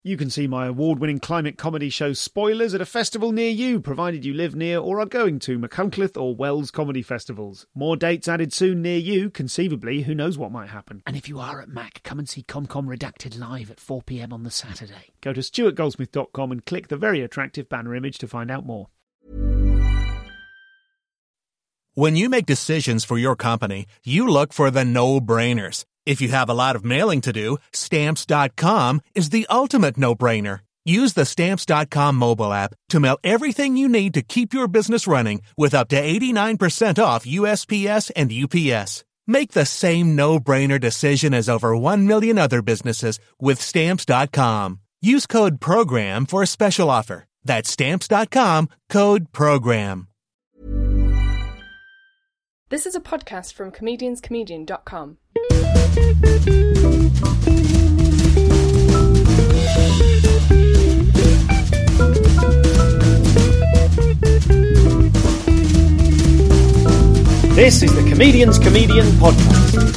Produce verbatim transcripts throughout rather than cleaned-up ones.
You can see my award-winning climate comedy show Spoilers at a festival near you, provided you live near or are going to Machynlleth or Wells comedy festivals. More dates added soon near you, conceivably, who knows what might happen. And if you are at Mac, come and see ComCom Redacted live at four p m on the Saturday. Go to stuart goldsmith dot com and click the very attractive banner image to find out more. When you make decisions for your company, you look for the no-brainers. If you have a lot of mailing to do, Stamps dot com is the ultimate no-brainer. Use the Stamps dot com mobile app to mail everything you need to keep your business running with up to eighty-nine percent off U S P S and U P S. Make the same no-brainer decision as over one million other businesses with Stamps dot com. Use code PROGRAM for a special offer. That's Stamps dot com, code PROGRAM. This is a podcast from comedians comedian dot com. This is the Comedians Comedian Podcast.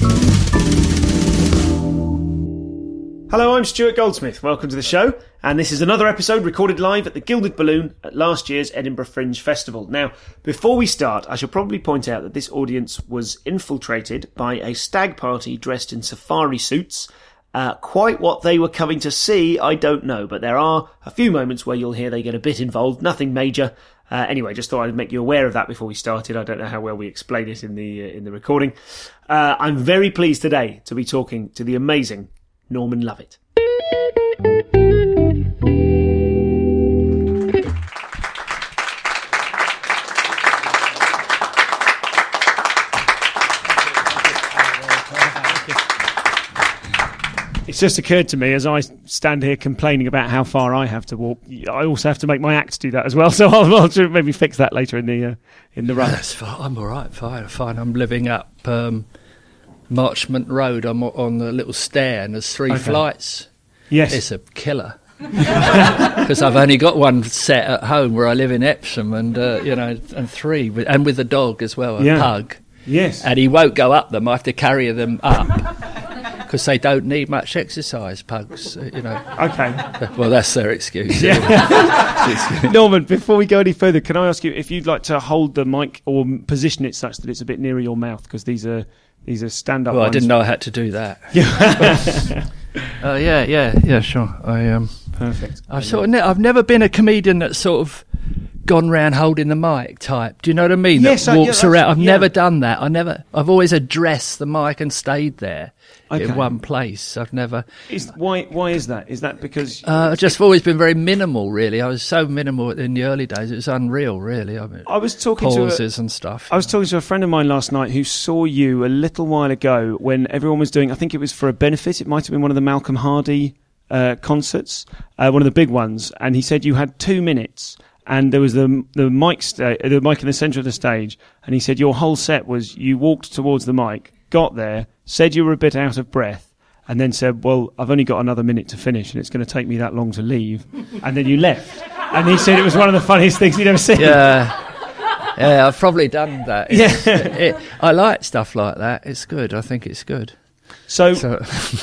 Hello, I'm Stuart Goldsmith. Welcome to the show. And this is another episode recorded live at the Gilded Balloon at last year's Edinburgh Fringe Festival. Now, before we start, I shall probably point out that this audience was infiltrated by a stag party dressed in safari suits. Uh, quite what they were coming to see, I don't know, but there are a few moments where you'll hear they get a bit involved, nothing major. Uh, anyway, just thought I'd make you aware of that before we started. I don't know how well we explain it in the uh, in the recording. Uh, I'm very pleased today to be talking to the amazing Norman Lovett. It's just occurred to me as I stand here complaining about how far I have to walk. I also have to make my act do that as well, so I'll, I'll maybe fix that later in the uh, in the run. That's fine. I'm all right. Fine, fine. I'm living up um, Marchmont Road. I'm on the little stair, and there's three okay. flights. Yes, it's a killer. Because I've only got one set at home where I live in Epsom, and uh, you know, and three, with, and with a dog as well, a yeah. pug. Yes, and he won't go up them. I have to carry them up. Because they don't need much exercise, pugs, you know. Okay. Well, that's their excuse. Yeah. Norman, before we go any further, can I ask you if you'd like to hold the mic or position it such that it's a bit nearer your mouth? Because these are these are stand-up. Well, ones. I didn't know I had to do that. Yeah. uh, yeah, yeah, yeah, sure. I um. Perfect. I've sort of ne- I've never been a comedian that's sort of gone round holding the mic type. Do you know what I mean? Yes, that walks yeah, around. I've yeah. never done that. I never. I've always addressed the mic and stayed there okay. in one place. I've never. Is, why? Why is that? Is that because? Uh, I've just always been very minimal. Really, I was so minimal in the early days. It was unreal. Really. I mean, I was talking pauses to a, and stuff. I was talking to a friend of mine last night who saw you a little while ago when everyone was doing. I think it was for a benefit. It might have been one of the Malcolm Hardy uh, concerts, uh, one of the big ones, and he said you had two minutes. And there was the the mic sta- the mic in the centre of the stage, and he said your whole set was you walked towards the mic, got there, said you were a bit out of breath, and then said, "Well, I've only got another minute to finish, and it's going to take me that long to leave," and then you left. And he said it was one of the funniest things he'd ever seen. Yeah, yeah, I've probably done that. It's, yeah, it, I like stuff like that. It's good. I think it's good. So, so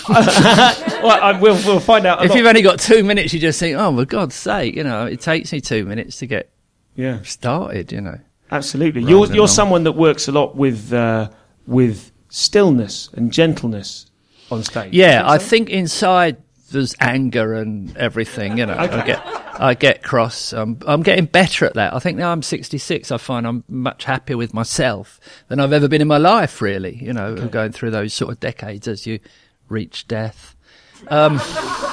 well, I, we'll we'll find out. If you've only got two minutes, you just think, "Oh, for God's sake!" You know, it takes me two minutes to get yeah started. You know, absolutely. You're you're someone that works a lot with uh, with stillness and gentleness on stage. Yeah, I think inside there's anger and everything. You know, okay. I get I get cross. Um, I'm getting better at that. I think now I'm sixty-six. I find I'm much happier with myself than I've ever been in my life. Really, you know, okay. going through those sort of decades as you reach death. Um,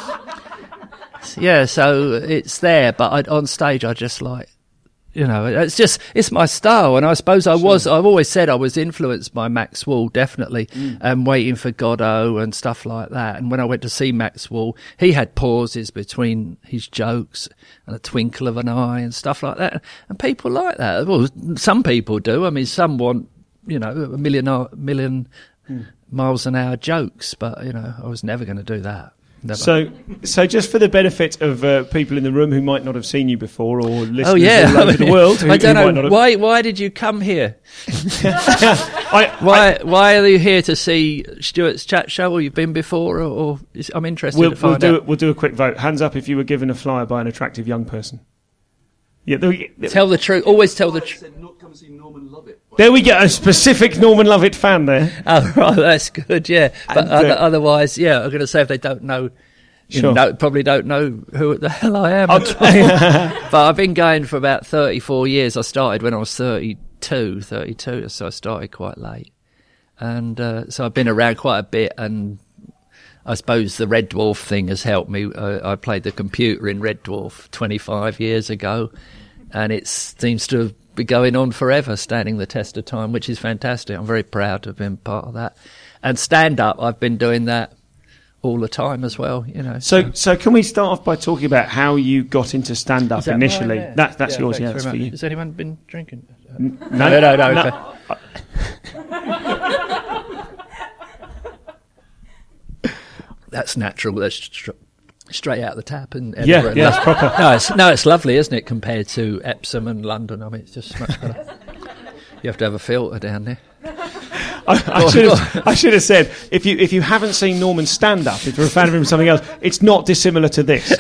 yeah, so it's there, but I, on stage I just like, you know, it's just, it's my style. And I suppose I sure. was, I've always said I was influenced by Max Wall, definitely, mm. and Waiting for Godot and stuff like that. And when I went to see Max Wall, he had pauses between his jokes and a twinkle of an eye and stuff like that. And people like that. Well, some people do. I mean, some want, you know, a million, million mm. miles an hour jokes, but, you know, I was never going to do that. Never. So, so just for the benefit of uh, people in the room who might not have seen you before, or listeners oh yeah, all over the world, who, I don't who might know not have... why. Why did you come here? I, Why? I, why are you here to see Stuart's chat show? Or you've been before? Or, or is, I'm interested we'll, to find we'll do out. we'll do a quick vote. Hands up if you were given a flyer by an attractive young person. Yeah, there we, Tell the truth. Always tell the truth. there we go. A specific Norman Lovett fan there. Oh, right, that's good. Yeah, but And, uh, other, otherwise, yeah, I'm going to say if they don't know. You Sure. know, probably don't know who the hell I am. I'll but I've been going for about thirty-four years. I started when I was thirty-two, thirty-two, so I started quite late. And uh, so I've been around quite a bit, and I suppose the Red Dwarf thing has helped me. Uh, I played the computer in Red Dwarf twenty-five years ago, and it seems to be going on forever, standing the test of time, which is fantastic. I'm very proud to have been part of that. And stand-up, I've been doing that all the time as well, you know. So, so can we start off by talking about how you got into stand-up Is that initially? mine there? That, that's Yeah, yours, thanks yeah, that's very for much. you. Has anyone been drinking? No, No, no, no, okay. That's natural. That's str- straight out the tap. And Yeah, Edinburgh. yeah, that's proper. No, it's, no, it's lovely, isn't it, compared to Epsom and London? I mean, it's just much better. You have to have a filter down there. I, I, should have, I should have said, if you if you haven't seen Norman stand up, if you're a fan of him or something else, it's not dissimilar to this.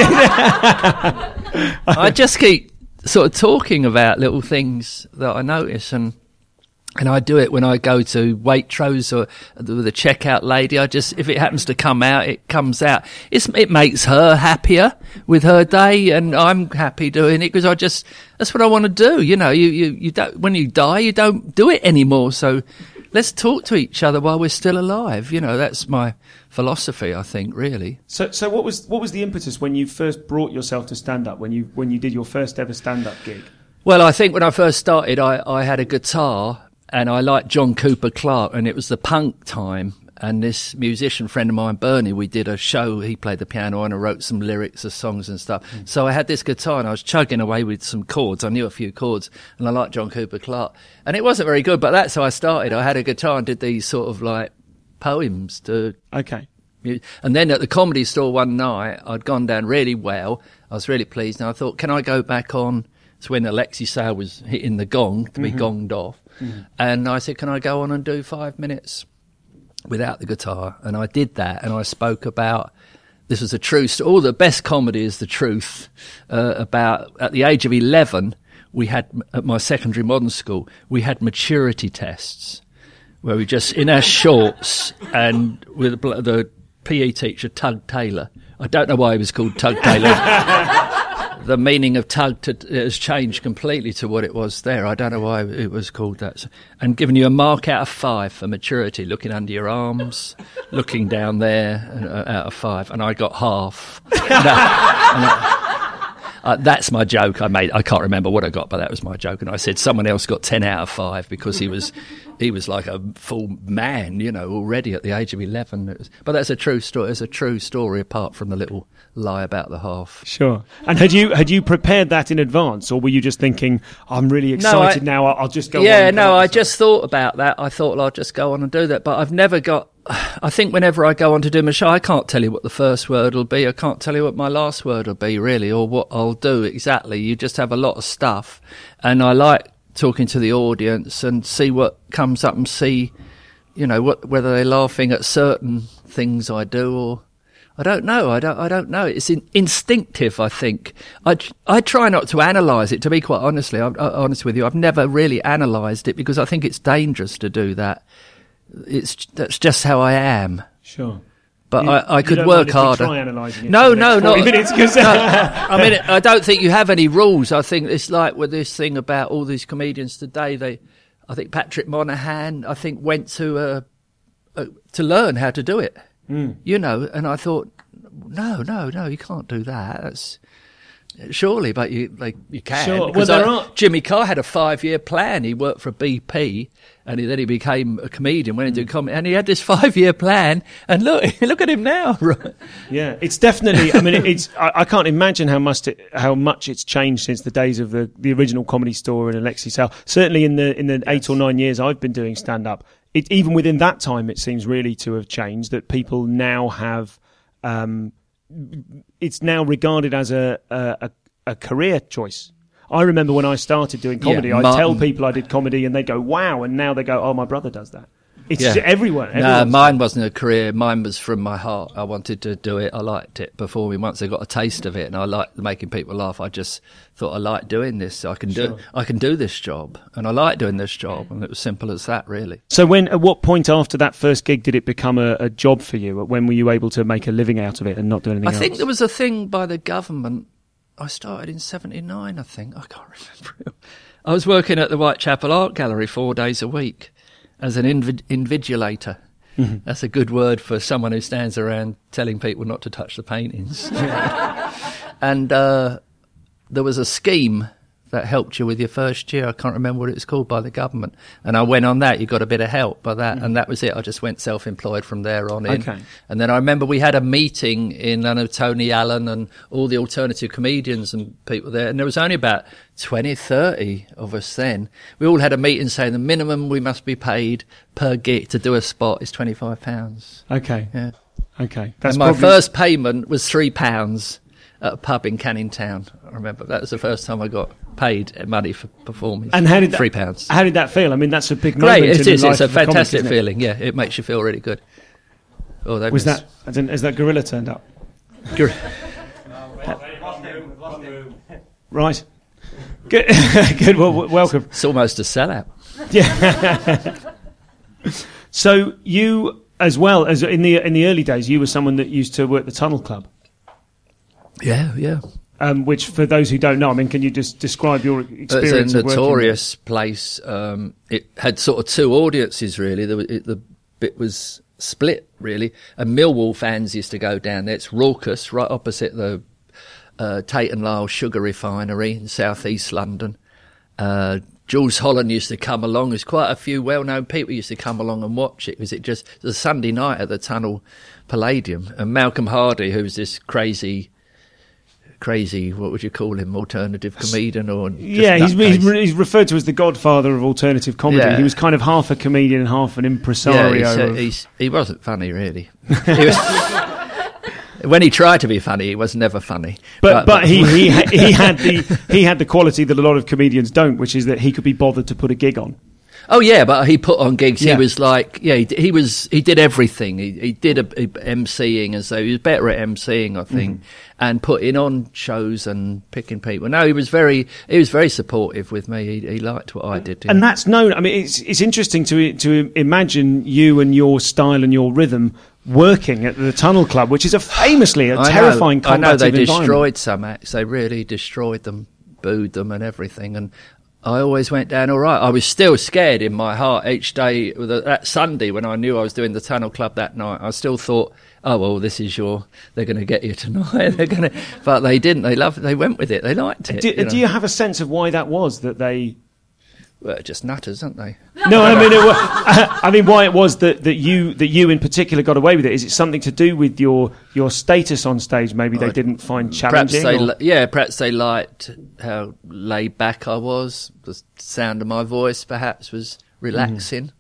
I just keep sort of talking about little things that I notice, and and I do it when I go to Waitrose or with a checkout lady. I just, if it happens to come out, it comes out. It's, it makes her happier with her day, and I'm happy doing it because I just, that's what I want to do. You know, you, you, you don't, when you die, you don't do it anymore. So let's talk to each other while we're still alive. You know, that's my philosophy, I think, really. So, so what was what was the impetus when you first brought yourself to stand up? When you when you did your first ever stand up gig? Well, I think when I first started, I, I had a guitar. And I liked John Cooper Clarke, and it was the punk time. And this musician friend of mine, Bernie, we did a show. He played the piano, and I wrote some lyrics of songs and stuff. Mm. So I had this guitar, and I was chugging away with some chords. I knew a few chords, and I liked John Cooper Clarke. And it wasn't very good, but that's how I started. I had a guitar and did these sort of like poems to. Okay. And then at the Comedy Store one night, I'd gone down really well. I was really pleased, and I thought, can I go back on? It's when Alexei Sayle was hitting the gong to be mm-hmm. gonged off. Mm-hmm. And I said, can I go on and do five minutes without the guitar? And I did that, and I spoke about, this was a true story. All the best comedy is the truth. Uh, about, at the age of eleven, we had, at my secondary modern school, we had maturity tests where we just, in our shorts, and with the, the P E teacher, Tug Taylor. I don't know why he was called Tug Taylor. The meaning of tug to, has changed completely to what it was there. I don't know why it was called that. And giving you a mark out of five for maturity, looking under your arms, looking down there, uh, out of five. And I got half. that, uh, that's my joke I made. I can't remember what I got, but that was my joke. And I said someone else got ten out of five because he was he was like a full man, you know, already at the age of eleven. It was, but that's a true story. It's a true story apart from the little lie about the half. Sure. And had you had you prepared that in advance, or were you just thinking, I'm really excited no, I, now, I'll, I'll just go yeah, on? Yeah, no, I just thought about that. I thought, well, I'll just go on and do that. But I've never got, I think whenever I go on to do my show, I can't tell you what the first word will be. I can't tell you what my last word will be, really, or what I'll do exactly. You just have a lot of stuff. And I like talking to the audience and see what comes up and see, you know, what whether they're laughing at certain things I do or... I don't know. I don't. I don't know. It's in, instinctive. I think. I I try not to analyse it. To be quite honestly, I'm uh, honest with you, I've never really analysed it because I think it's dangerous to do that. It's that's just how I am. Sure. But you, I, I could don't work mind if harder. we try analysing it no, no, not. Minutes, cause no, I mean, I don't think you have any rules. I think it's like with this thing about all these comedians today. They, I think Patrick Monahan, I think went to a, a to learn how to do it. Mm. You know, and I thought, no, no, no, you can't do that. That's surely, but you like you can. Sure. Well, there I, are... Jimmy Carr had a five-year plan. He worked for B P, and he, then he became a comedian. Went into mm. comedy, and he had this five-year plan. And look, look at him now. Yeah, it's definitely. I mean, it's. I, I can't imagine how much it, how much it's changed since the days of the, the original Comedy Store and Alexei Sayle. Certainly in the in the yes. eight or nine years I've been doing stand-up. It, even within that time, it seems really to have changed, that people now have um, it's now regarded as a, a a career choice. I remember when I started doing comedy, Yeah, I'd Martin. tell people I did comedy and they'd go, wow, and now they go, oh, my brother does that. It's Yeah. everyone. No, everyone's- mine wasn't a career. Mine was from my heart. I wanted to do it. I liked it. Performing, once I got a taste of it, and I liked making people laugh. I just thought I liked doing this. I can do. Sure. I can do this job, and I like doing this job. And it was simple as that, really. So when, at what point after that first gig did it become a, a job for you? When were you able to make a living out of it and not do anything I else? think there was a thing by the government. I started in seventy-nine, I think. I can't remember. I was working at the Whitechapel Art Gallery four days a week as an invid- invigilator. Mm-hmm. That's a good word for someone who stands around telling people not to touch the paintings. And uh, there was a scheme that helped you with your first year. I can't remember what it was called by the government. And I went on that. You got a bit of help by that. Mm-hmm. And that was it. I just went self-employed from there on in. Okay. And then I remember we had a meeting in, I know, Tony Allen and all the alternative comedians and people there. And there was only about twenty, thirty of us then. We all had a meeting saying the minimum we must be paid per gig to do a spot is twenty-five pounds. Okay. Yeah. Okay. That's and my probably- first payment was three pounds at a pub in Canning Town. I remember that was the first time I got paid money for performing. And how did that, three pounds? How did that feel? I mean, that's a big moment. Great, in it the is. life It's a of comic, fantastic isn't it? feeling. Yeah, it makes you feel really good. Oh, they Was that? I didn't, has that gorilla turned up? Gor- Right. Good. Good. Well, w- welcome. It's almost a sellout. So you, as well as in the in the early days, you were someone that used to work the Tunnel Club. Yeah, yeah. Um, which, for those who don't know, I mean, can you just describe your experience? It's a of working notorious place. Um, it had sort of two audiences, really. There was, it, the bit was split, really. And Millwall fans used to go down there. It's raucous, right opposite the uh, Tate and Lyle sugar refinery in south east London. Uh, Jules Holland used to come along. There's quite a few well-known people used to come along and watch it because it just it was a Sunday night at the Tunnel Palladium. And Malcolm Hardy, who was this crazy... crazy, what would you call him, alternative comedian or just Yeah, he's, nutcase? he's he's referred to as the godfather of alternative comedy. Yeah. He was kind of half a comedian and half an impresario. Yeah, he's, uh, of- he's, he wasn't funny, really. He was, when he tried to be funny, he was never funny. But but he he ha- he had the he had the quality that a lot of comedians don't, which is that he could be bothered to put a gig on. Oh yeah, but he put on gigs. Yeah. He was like, yeah, he, he was. He did everything. He, he did a, a MCing, and so he was better at MCing, I think, Mm-hmm. and putting on shows and picking people. No, he was very, he was very supportive with me. He, he liked what I did. And that's known. I mean, it's it's interesting to to imagine you and your style and your rhythm working at the Tunnel Club, which is a famously a I know- terrifying I know they combative environment. destroyed some acts. They really destroyed them, booed them, and everything. And I always went down all right. I was still scared in my heart each day. That Sunday when I knew I was doing the Tunnel Club that night, I still thought, "Oh well, this is your. They're going to get you tonight. They're going to." But they didn't. They loved. They went with it. They liked it. Do, you know. do you have a sense of why that was that they? Well, just nutters, aren't they? No, I mean, it, wa- I mean, why it was that, that you that you in particular got away with it? Is it something to do with your your status on stage? Maybe they I- didn't find Perhaps challenging. they, or- li- yeah, perhaps they liked how laid back I was. The sound of my voice, perhaps, was relaxing.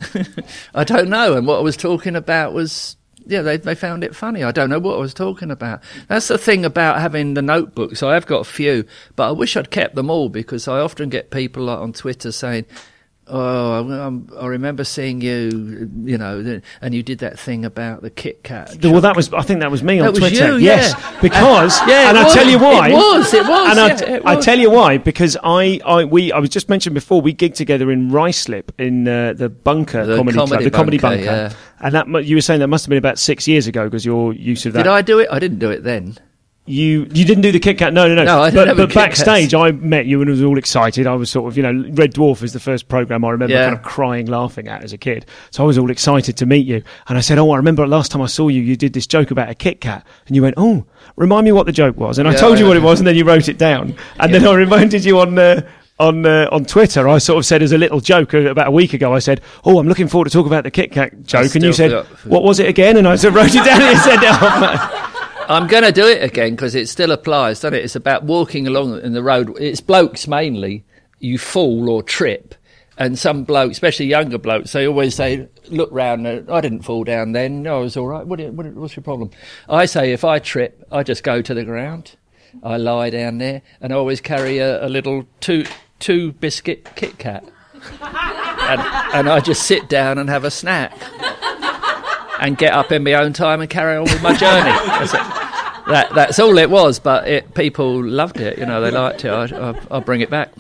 I don't know. And what I was talking about was, yeah, they they found it funny. I don't know what I was talking about. That's the thing about having the notebooks. I have got a few, but I wish I'd kept them all because I often get people like on Twitter saying, "Oh, I'm, I remember seeing you, you know, and you did that thing about the Kit Kat." Well, that was. I think that was me on That was Twitter. you, yes, yeah. because And- yeah, and it I was. tell you why. It was, it was, And I, yeah, it I was. tell you why because I, I, we, I was just mentioned before. We gigged together in Ruislip in uh, the Bunker The Comedy Club, Comedy the Comedy Bunker, Bunker. yeah. And that mu- you were saying that must have been about six years ago because your use of that. Did I do it? I didn't do it then. You you didn't do the Kit Kat? No, no, no. No, I didn't but have but a Kit Kat. backstage, I met you and was all excited. I was sort of, you know, Red Dwarf is the first program I remember Yeah. kind of crying, laughing at as a kid. So I was all excited to meet you. And I said, "Oh, I remember last time I saw you, you did this joke about a Kit Kat." And you went, "Oh, remind me what the joke was." And I Yeah, told you yeah. what it was, and then you wrote it down. And Yeah. then I reminded you on. Uh, On uh, on Twitter, I sort of said as a little joke uh, about a week ago. I said, "Oh, I'm looking forward to talk about the Kit Kat joke," and you still said, forgot. "What was it again?" And I sort of wrote it down and you said, "Oh, man." I'm going to do it again because it still applies, doesn't it? It's about walking along in the road. It's blokes mainly. You fall or trip, And some bloke, especially younger blokes, they always say, look round. I didn't fall down then. No, I was all right. What, what, what's your problem? I say if I trip, I just go to the ground. I lie down there, and I always carry a, a little two two biscuit Kit Kat. and, and I just sit down and have a snack. And get up in my own time and carry on with my journey. That's, that, that's all it was, but it, people loved it. You know, they liked it. I, I, I'll bring it back.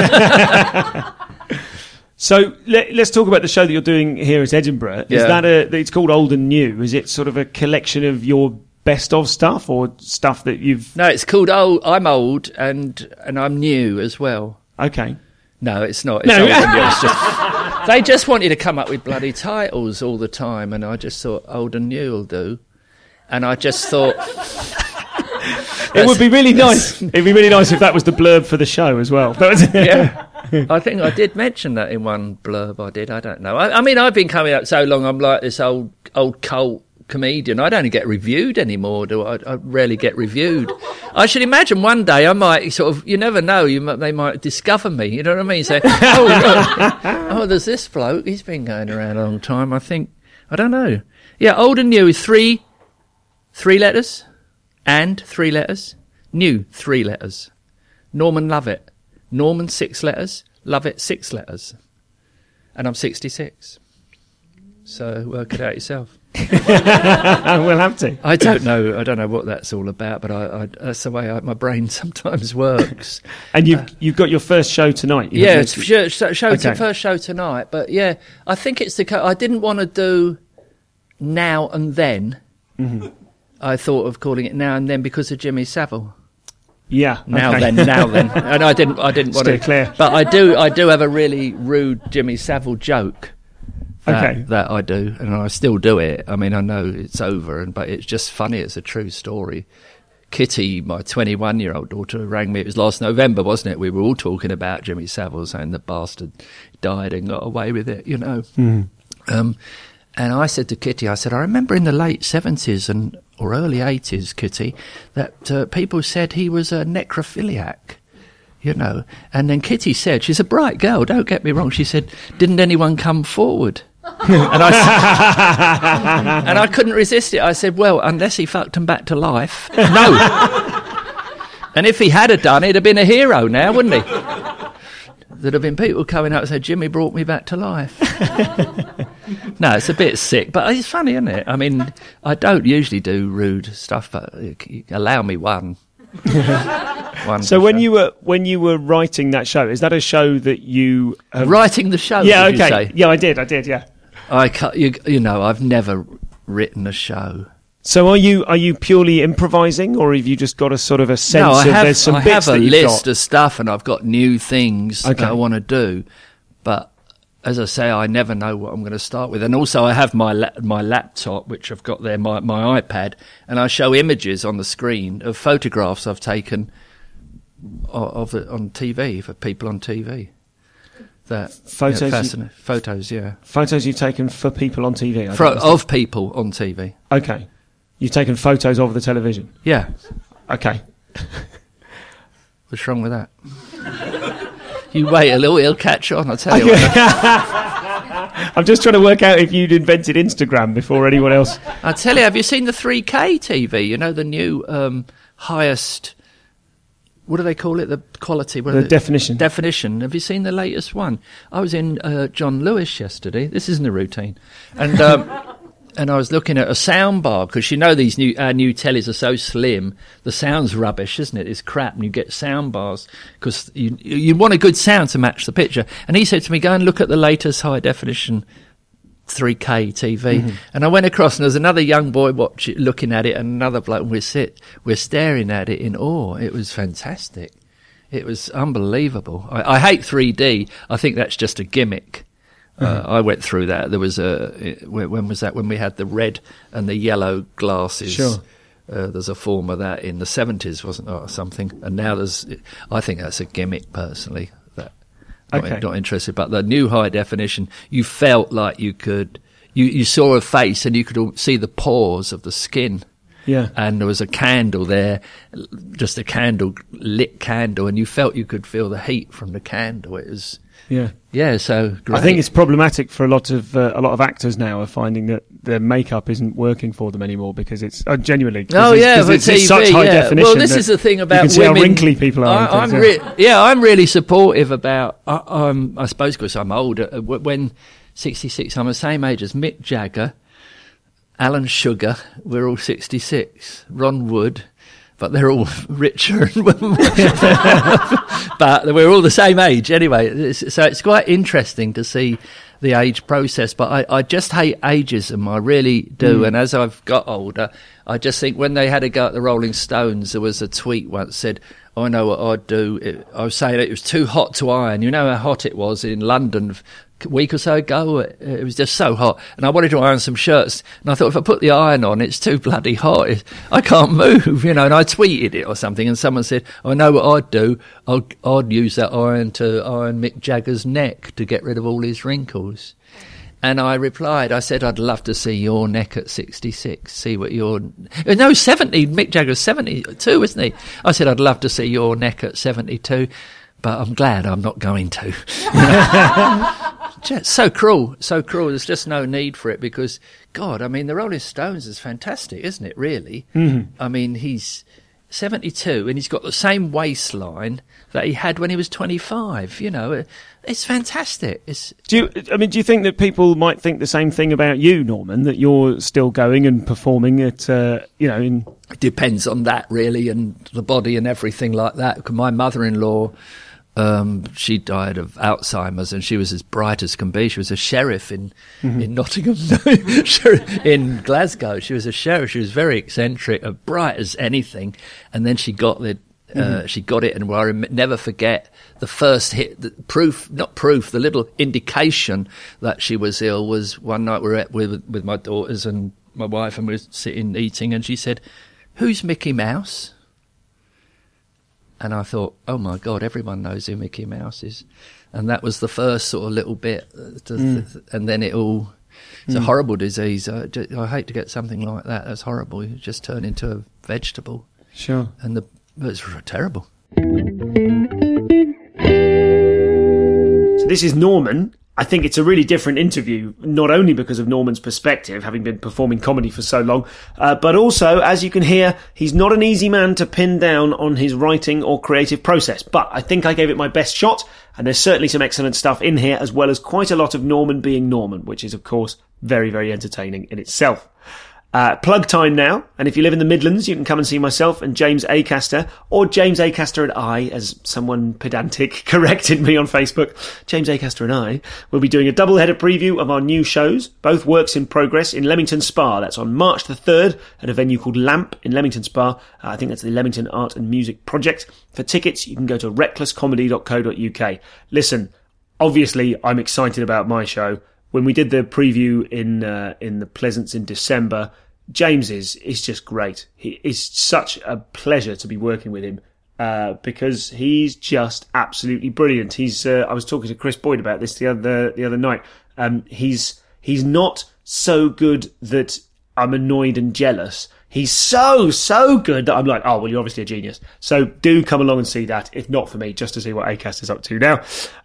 So let, let's talk about the show that you're doing here at Edinburgh. Is Yeah. that a? It's called Old and New. Is it sort of a collection of your best of stuff, or stuff that you've? No, it's called old. I'm old and and I'm new as well. Okay. No, it's not. It's No. old and new. It's just, they just want you to come up with bloody titles all the time, and I just thought old and new will do. And I just thought It would be really nice. It'd be really nice if that was the blurb for the show as well. That was yeah. I think I did mention that in one blurb I did. I don't know. I, I mean, I've been coming up so long, I'm like this old old cult comedian. I don't get reviewed anymore, do I? I rarely get reviewed. I should imagine one day I might sort of, you never know, you might, they might discover me, you know what I mean? Say, oh, look, oh, there's this bloke, he's been going around a long time, I think. I don't know. Yeah, old and new is three, three letters, and three letters, new, three letters. Norman Lovett. Norman, six letters. Lovett, six letters. And I'm sixty-six. So work it out yourself. We'll have to. I don't know. I don't know what that's all about, but I, I, that's the way I, my brain sometimes works. And you've uh, you've got your first show tonight. You yeah, it's show, show, show okay. the first show tonight. But yeah, I think it's the. I didn't want to do now and then. Mm-hmm. I thought of calling it now and then because of Jimmy Savile. Yeah. Now okay. then, now then, and I didn't. I didn't want Stay to. clear. But I do. I do have a really rude Jimmy Savile joke. That, Okay. that I do, and I still do it. I mean, I know it's over, and but it's just funny. It's a true story. Kitty, my twenty-one-year-old daughter, rang me. It was last November, wasn't it? We were all talking about Jimmy Savile, saying the bastard died and got away with it, you know. Mm. Um, and I said to Kitty, I said, I remember in the late seventies and or early eighties, Kitty, that uh, people said he was a necrophiliac. You know, and then Kitty said, she's a bright girl, don't get me wrong, she said, didn't anyone come forward? and, I, and I couldn't resist it. I said, well, unless he fucked him back to life. No. And if he had have done, he'd have been a hero now, wouldn't he? There'd have been people coming up and said, Jimmy brought me back to life. No, it's a bit sick, but it's funny, isn't it? I mean, I don't usually do rude stuff, but allow me one. one So when show. you were when you were writing that show, is that a show that you have... Writing the show, Yeah, did you okay. say? Yeah, I did. I did. Yeah. I can't, you, you know, I've never written a show. So are you are you purely improvising, or have you just got a sort of a sense No, I of have, there's some I bits have a that you've list got? of stuff, and I've got new things Okay. that I want to do. But as I say, I never know what I'm going to start with. And also I have my la- my laptop, which I've got there, my, my iPad, and I show images on the screen of photographs I've taken of, of it on T V, for people on T V. That Photos yeah, you- fascinating. Photos, yeah. Photos you've taken for people on T V. I For, think that's of people on T V. it. Okay. You've taken photos of the television. Yeah. Okay. What's wrong with that? You wait a little, he'll catch on, I'll tell you what. I'm just trying to work out if you'd invented Instagram before anyone else. I tell you, have you seen the three K T V? You know, the new um, highest, what do they call it? The quality? What The are they- definition. Definition. Have you seen the latest one? I was in uh, John Lewis yesterday. This isn't a routine. And um, and I was looking at a sound bar, because you know these new our new tellies are so slim. The sound's rubbish, isn't it? It's crap, and you get sound bars because you you want a good sound to match the picture. And he said to me, go and look at the latest high definition three K T V. Mm-hmm. And I went across, and there was another young boy watch it, looking at it, and another bloke, and we're sit we're staring at it in awe. It was fantastic. It was unbelievable. I, I hate three D. I think that's just a gimmick. Uh, mm-hmm. I went through that. There was a when was that? When we had the red and the yellow glasses. Sure. Uh, there's a form of that in the seventies, wasn't there, or something? And now there's. I think that's a gimmick, personally. That not, Okay. not interested. But the new high definition, you felt like you could. You you saw a face and you could all see the pores of the skin. Yeah. And there was a candle there, just a candle, lit candle, and you felt you could feel the heat from the candle. It was, yeah. Yeah, so great. I think it's problematic for a lot of uh, a lot of actors now are finding that their makeup isn't working for them anymore because it's uh, genuinely. Oh it's, yeah, it's, it's, T V, it's such high yeah. definition. Well, this is the thing about you can see women. How wrinkly people are. I, I'm things, re- yeah. yeah, I'm really supportive about. I, I'm, I suppose because I'm older. uh, When sixty-six, I'm the same age as Mick Jagger, Alan Sugar. We're all sixty-six. Ron Wood. But they're all richer, but we're all the same age anyway. It's, so it's quite interesting to see the age process. But I, I just hate ageism, I really do. Mm. And as I've got older, I just think when they had a go at the Rolling Stones, there was a tweet once said, I know what I'd do. It, I was saying it was too hot to iron. You know how hot it was in London a week or so ago? It was just so hot. And I wanted to iron some shirts. And I thought, if I put the iron on, it's too bloody hot. It, I can't move, you know. And I tweeted it or something. And someone said, I know what I'd do. I'd, I'd use that iron to iron Mick Jagger's neck to get rid of all his wrinkles. And I replied, I said, I'd love to see your neck at sixty-six, see what your... No, seventy, Mick Jagger's seventy-two, isn't he? I said, I'd love to see your neck at seventy-two, but I'm glad I'm not going to. Just so cruel, so cruel. There's just no need for it because, God, I mean, the Rolling Stones is fantastic, isn't it, really? Mm-hmm. I mean, he's seventy-two and he's got the same waistline that he had when he was twenty-five, you know. It's fantastic. It's, do you, I mean, do you think that people might think the same thing about you, Norman, that you're still going and performing at, uh, you know, in... It depends on that, really, and the body and everything like that. My mother-in-law, um, she died of Alzheimer's and she was as bright as can be. She was a sheriff in, mm-hmm. in Nottingham, in Glasgow. She was a sheriff. She was very eccentric, as bright as anything. And then she got the... Uh, mm-hmm. She got it, and I rem- never forget the first hit, the proof, not proof, the little indication that she was ill was one night we were at, with, with my daughters and my wife, and we were sitting eating, and she said, "Who's Mickey Mouse?" And I thought, oh my God, everyone knows who Mickey Mouse is. And that was the first sort of little bit, to mm. th- and then it all, it's mm. a horrible disease. I, just, I hate to get something like that. That's horrible. You just turn into a vegetable. Sure. And the It's terrible. So this is Norman. I think it's a really different interview, not only because of Norman's perspective, having been performing comedy for so long, uh, but also, as you can hear, he's not an easy man to pin down on his writing or creative process. But I think I gave it my best shot, and there's certainly some excellent stuff in here, as well as quite a lot of Norman being Norman, which is, of course, very, very entertaining in itself. Uh, plug time now, and if you live in the Midlands, you can come and see myself and James Acaster, or James Acaster and I, as someone pedantic corrected me on Facebook. James Acaster and I will be doing a double-header preview of our new shows, both works in progress in Leamington Spa. That's on March the third at a venue called Lamp in Leamington Spa. Uh, I think that's the Leamington Art and Music Project. For tickets, you can go to reckless comedy dot co dot uk. Listen, obviously, I'm excited about my show. When we did the preview in uh, in the Pleasance in December, James is is just great. He is such a pleasure to be working with him uh, because he's just absolutely brilliant. He's uh, I was talking to Chris Boyd about this the other the other night. Um, he's he's not so good that I'm annoyed and jealous. He's so so good that I'm like, oh well, you're obviously a genius. So do come along and see that. If not for me, just to see what Acast is up to now.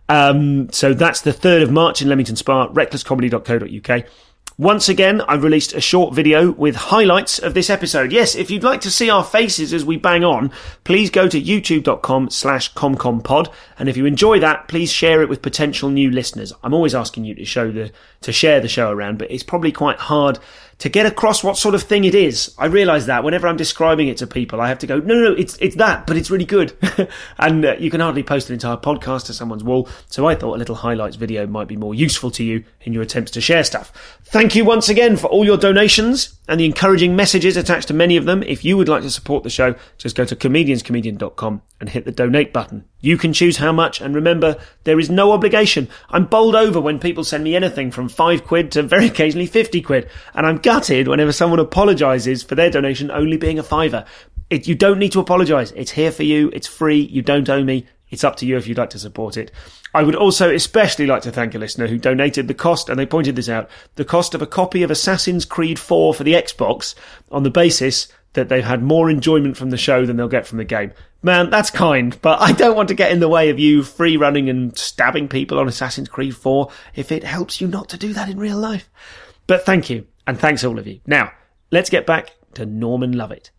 Um, so that's the third of March in Leamington Spa. reckless comedy dot co dot uk. Once again, I've released a short video with highlights of this episode. Yes, if you'd like to see our faces as we bang on, please go to youtube.com slash comcompod. And if you enjoy that, please share it with potential new listeners. I'm always asking you to show the, to share the show around, but it's probably quite hard to get across what sort of thing it is. I realise that whenever I'm describing it to people, I have to go, no, no, no, it's it's that, but it's really good. and uh, you can hardly post an entire podcast to someone's wall, so I thought a little highlights video might be more useful to you in your attempts to share stuff. Thank you once again for all your donations and the encouraging messages attached to many of them. If you would like to support the show, just go to comedians comedian dot com and hit the donate button. You can choose how much, and remember, there is no obligation. I'm bowled over when people send me anything from five quid to very occasionally fifty quid, and I'm gutted whenever someone apologises for their donation only being a fiver. It, you don't need to apologise. It's here for you. It's free. You don't owe me. It's up to you if you'd like to support it. I would also especially like to thank a listener who donated the cost, and they pointed this out, the cost of a copy of Assassin's Creed four for the Xbox on the basis that they've had more enjoyment from the show than they'll get from the game. Man, that's kind, but I don't want to get in the way of you free running and stabbing people on Assassin's Creed four if it helps you not to do that in real life. But thank you, and thanks all of you. Now, let's get back to Norman Lovett.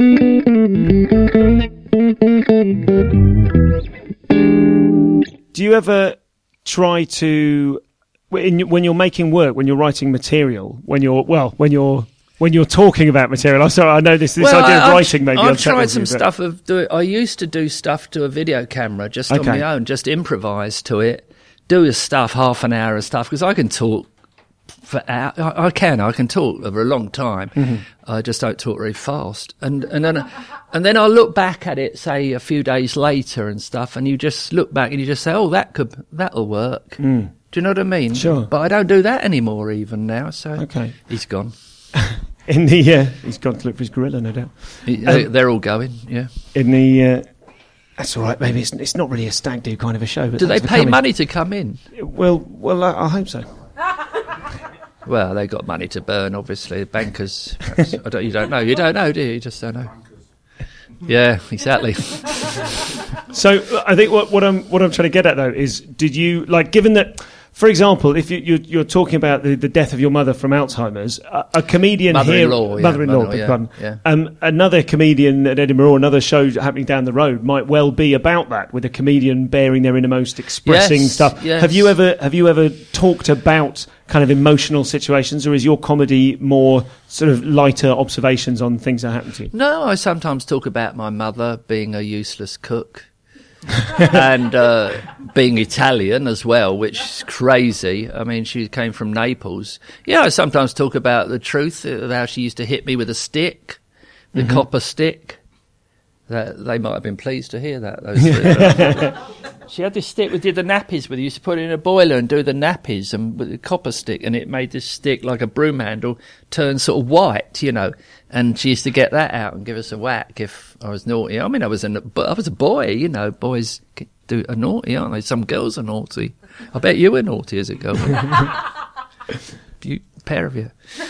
Do you ever try to, when you're making work, when you're writing material, when you're, well, when you're When you're talking about material, I'm sorry, I know this, this well, idea I, of writing maybe. I've tried some you, stuff of do. I used to do stuff to a video camera just okay. on my own, just improvise to it, do a stuff, half an hour of stuff, because I can talk for hours. I, I can, I can talk over a long time. Mm-hmm. I just don't talk very fast, and and then and then I'll look back at it, say a few days later and stuff, and you just look back and you just say, oh, that could that'll work. Mm. Do you know what I mean? Sure. But I don't do that anymore even now. So okay. He's gone. In the, uh, he's gone to look for his gorilla, no doubt. He, um, they're all going, yeah. In the, uh, that's all right. Maybe it's it's not really a stag do kind of a show. But do they pay money to come in? Well, well, I, I hope so. Well, they got money to burn, obviously. Bankers, perhaps. I don't, you don't know. You don't know, do you? You just don't know. Yeah, exactly. So I think what, what I'm what I'm trying to get at though is, did you like, given that, for example, if you, you're, you're talking about the, the death of your mother from Alzheimer's, a, a comedian mother-in-law, here, yeah, mother-in-law, mother, yeah, pardon, yeah. Um, another comedian at Edinburgh or another show happening down the road might well be about that, with a comedian bearing their innermost, expressing yes, stuff. Yes. Have you ever have you ever talked about kind of emotional situations, or is your comedy more sort of lighter observations on things that happen to you? No, I sometimes talk about my mother being a useless cook. and uh, being Italian as well, which is crazy. I mean, she came from Naples. Yeah, I sometimes talk about the truth of how she used to hit me with a stick, the mm-hmm. copper stick. That they might have been pleased to hear that. Those she had this stick we did the nappies with. You used to put it in a boiler and do the nappies, and with a copper stick, and it made this stick like a broom handle turn sort of white, you know. And she used to get that out and give us a whack if I was naughty. I mean, I was a, I was a boy, you know. Boys do are naughty, aren't they? Some girls are naughty. I bet you were naughty as a girl. you pair of you.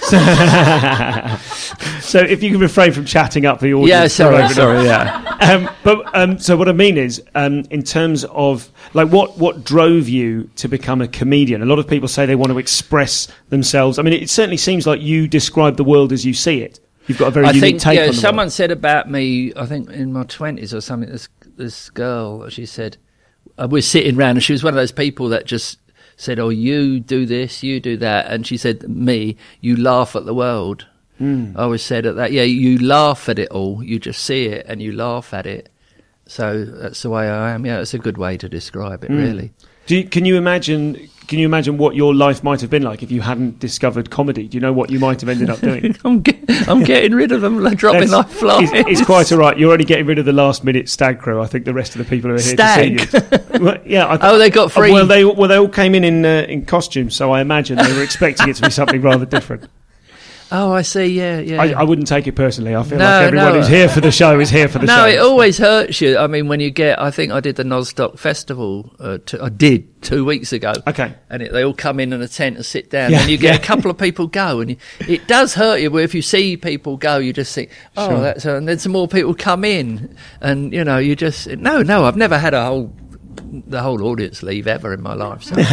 So if you can refrain from chatting up the audience. Yeah, sorry, sorry, yeah. Um, but um, so what I mean is, um, in terms of like what what drove you to become a comedian? A lot of people say they want to express themselves. I mean, it certainly seems like you describe the world as you see it. You've got a very I unique think, take yeah, on the someone world. said about me, I think in my twenties or something, this this girl, she said, uh, we're sitting round, and she was one of those people that just said, oh, you do this, you do that. And she said, me, you laugh at the world. Mm. I always said at that, yeah, you laugh at it all. You just see it and you laugh at it. So that's the way I am. Yeah, it's a good way to describe it, mm. really. Do you, can you imagine? Can you imagine what your life might have been like if you hadn't discovered comedy? Do you know what you might have ended up doing? I'm, get, I'm getting rid of them, like dropping like flies. It's, it's quite all right. You're only getting rid of the last minute stag crew. I think the rest of the people who are here stag. to see you. Well, yeah. I, oh, they got free. Well, they well they all came in in, uh, in costumes, so I imagine they were expecting it to be something rather different. Oh, I see, yeah, yeah. I, I wouldn't take it personally. I feel no, like everyone no. who's here for the show is here for the no, show. No, it always hurts you. I mean, when you get... I think I did the Nostock Festival. Uh, two, I did two weeks ago. Okay. And it, they all come in in a tent and sit down. Yeah, and you get yeah. a couple of people go. And you, it does hurt you. But if you see people go, you just think, oh, sure. that's... And then some more people come in. And, you know, you just... No, no, I've never had a whole... the whole audience leave ever in my life. So.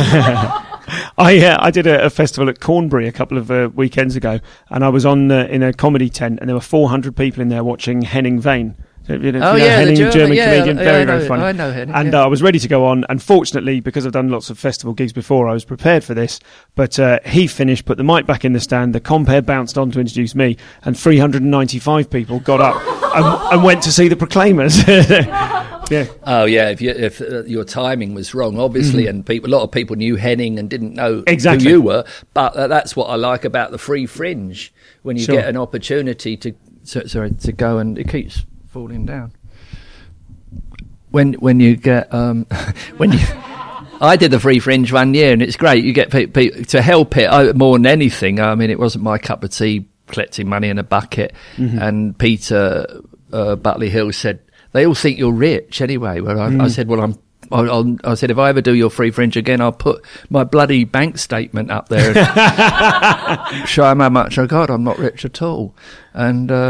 I uh, I did a, a festival at Cornbury a couple of uh, weekends ago, and I was on uh, in a comedy tent, and there were four hundred people in there watching Henning Wehn. So, you know, oh you know, yeah, Henning, the German, German yeah, comedian, yeah, very I know, very funny. I know Henning, and yeah. uh, I was ready to go on. Unfortunately, because I've done lots of festival gigs before, I was prepared for this. But uh, he finished, put the mic back in the stand, the compere bounced on to introduce me, and three hundred ninety-five people got up and, and went to see the Proclaimers. Yeah. Oh yeah. If you, if uh, your timing was wrong, obviously, mm-hmm. and people, a lot of people knew Henning and didn't know exactly. who you were. But uh, that's what I like about the Free Fringe, when you sure. get an opportunity to so, sorry to go, and it keeps falling down. When when you get um, when you. I did the Free Fringe one year, and it's great. You get people pe- to help it oh, more than anything. I mean, it wasn't my cup of tea, collecting money in a bucket. Mm-hmm. And Peter uh, Butley Hill said, they all think you're rich anyway. Well, I, mm. I said, well, I'm. I'll, I'll, I said, if I ever do your Free Fringe again, I'll put my bloody bank statement up there and show them how much I got. I'm not rich at all. And uh,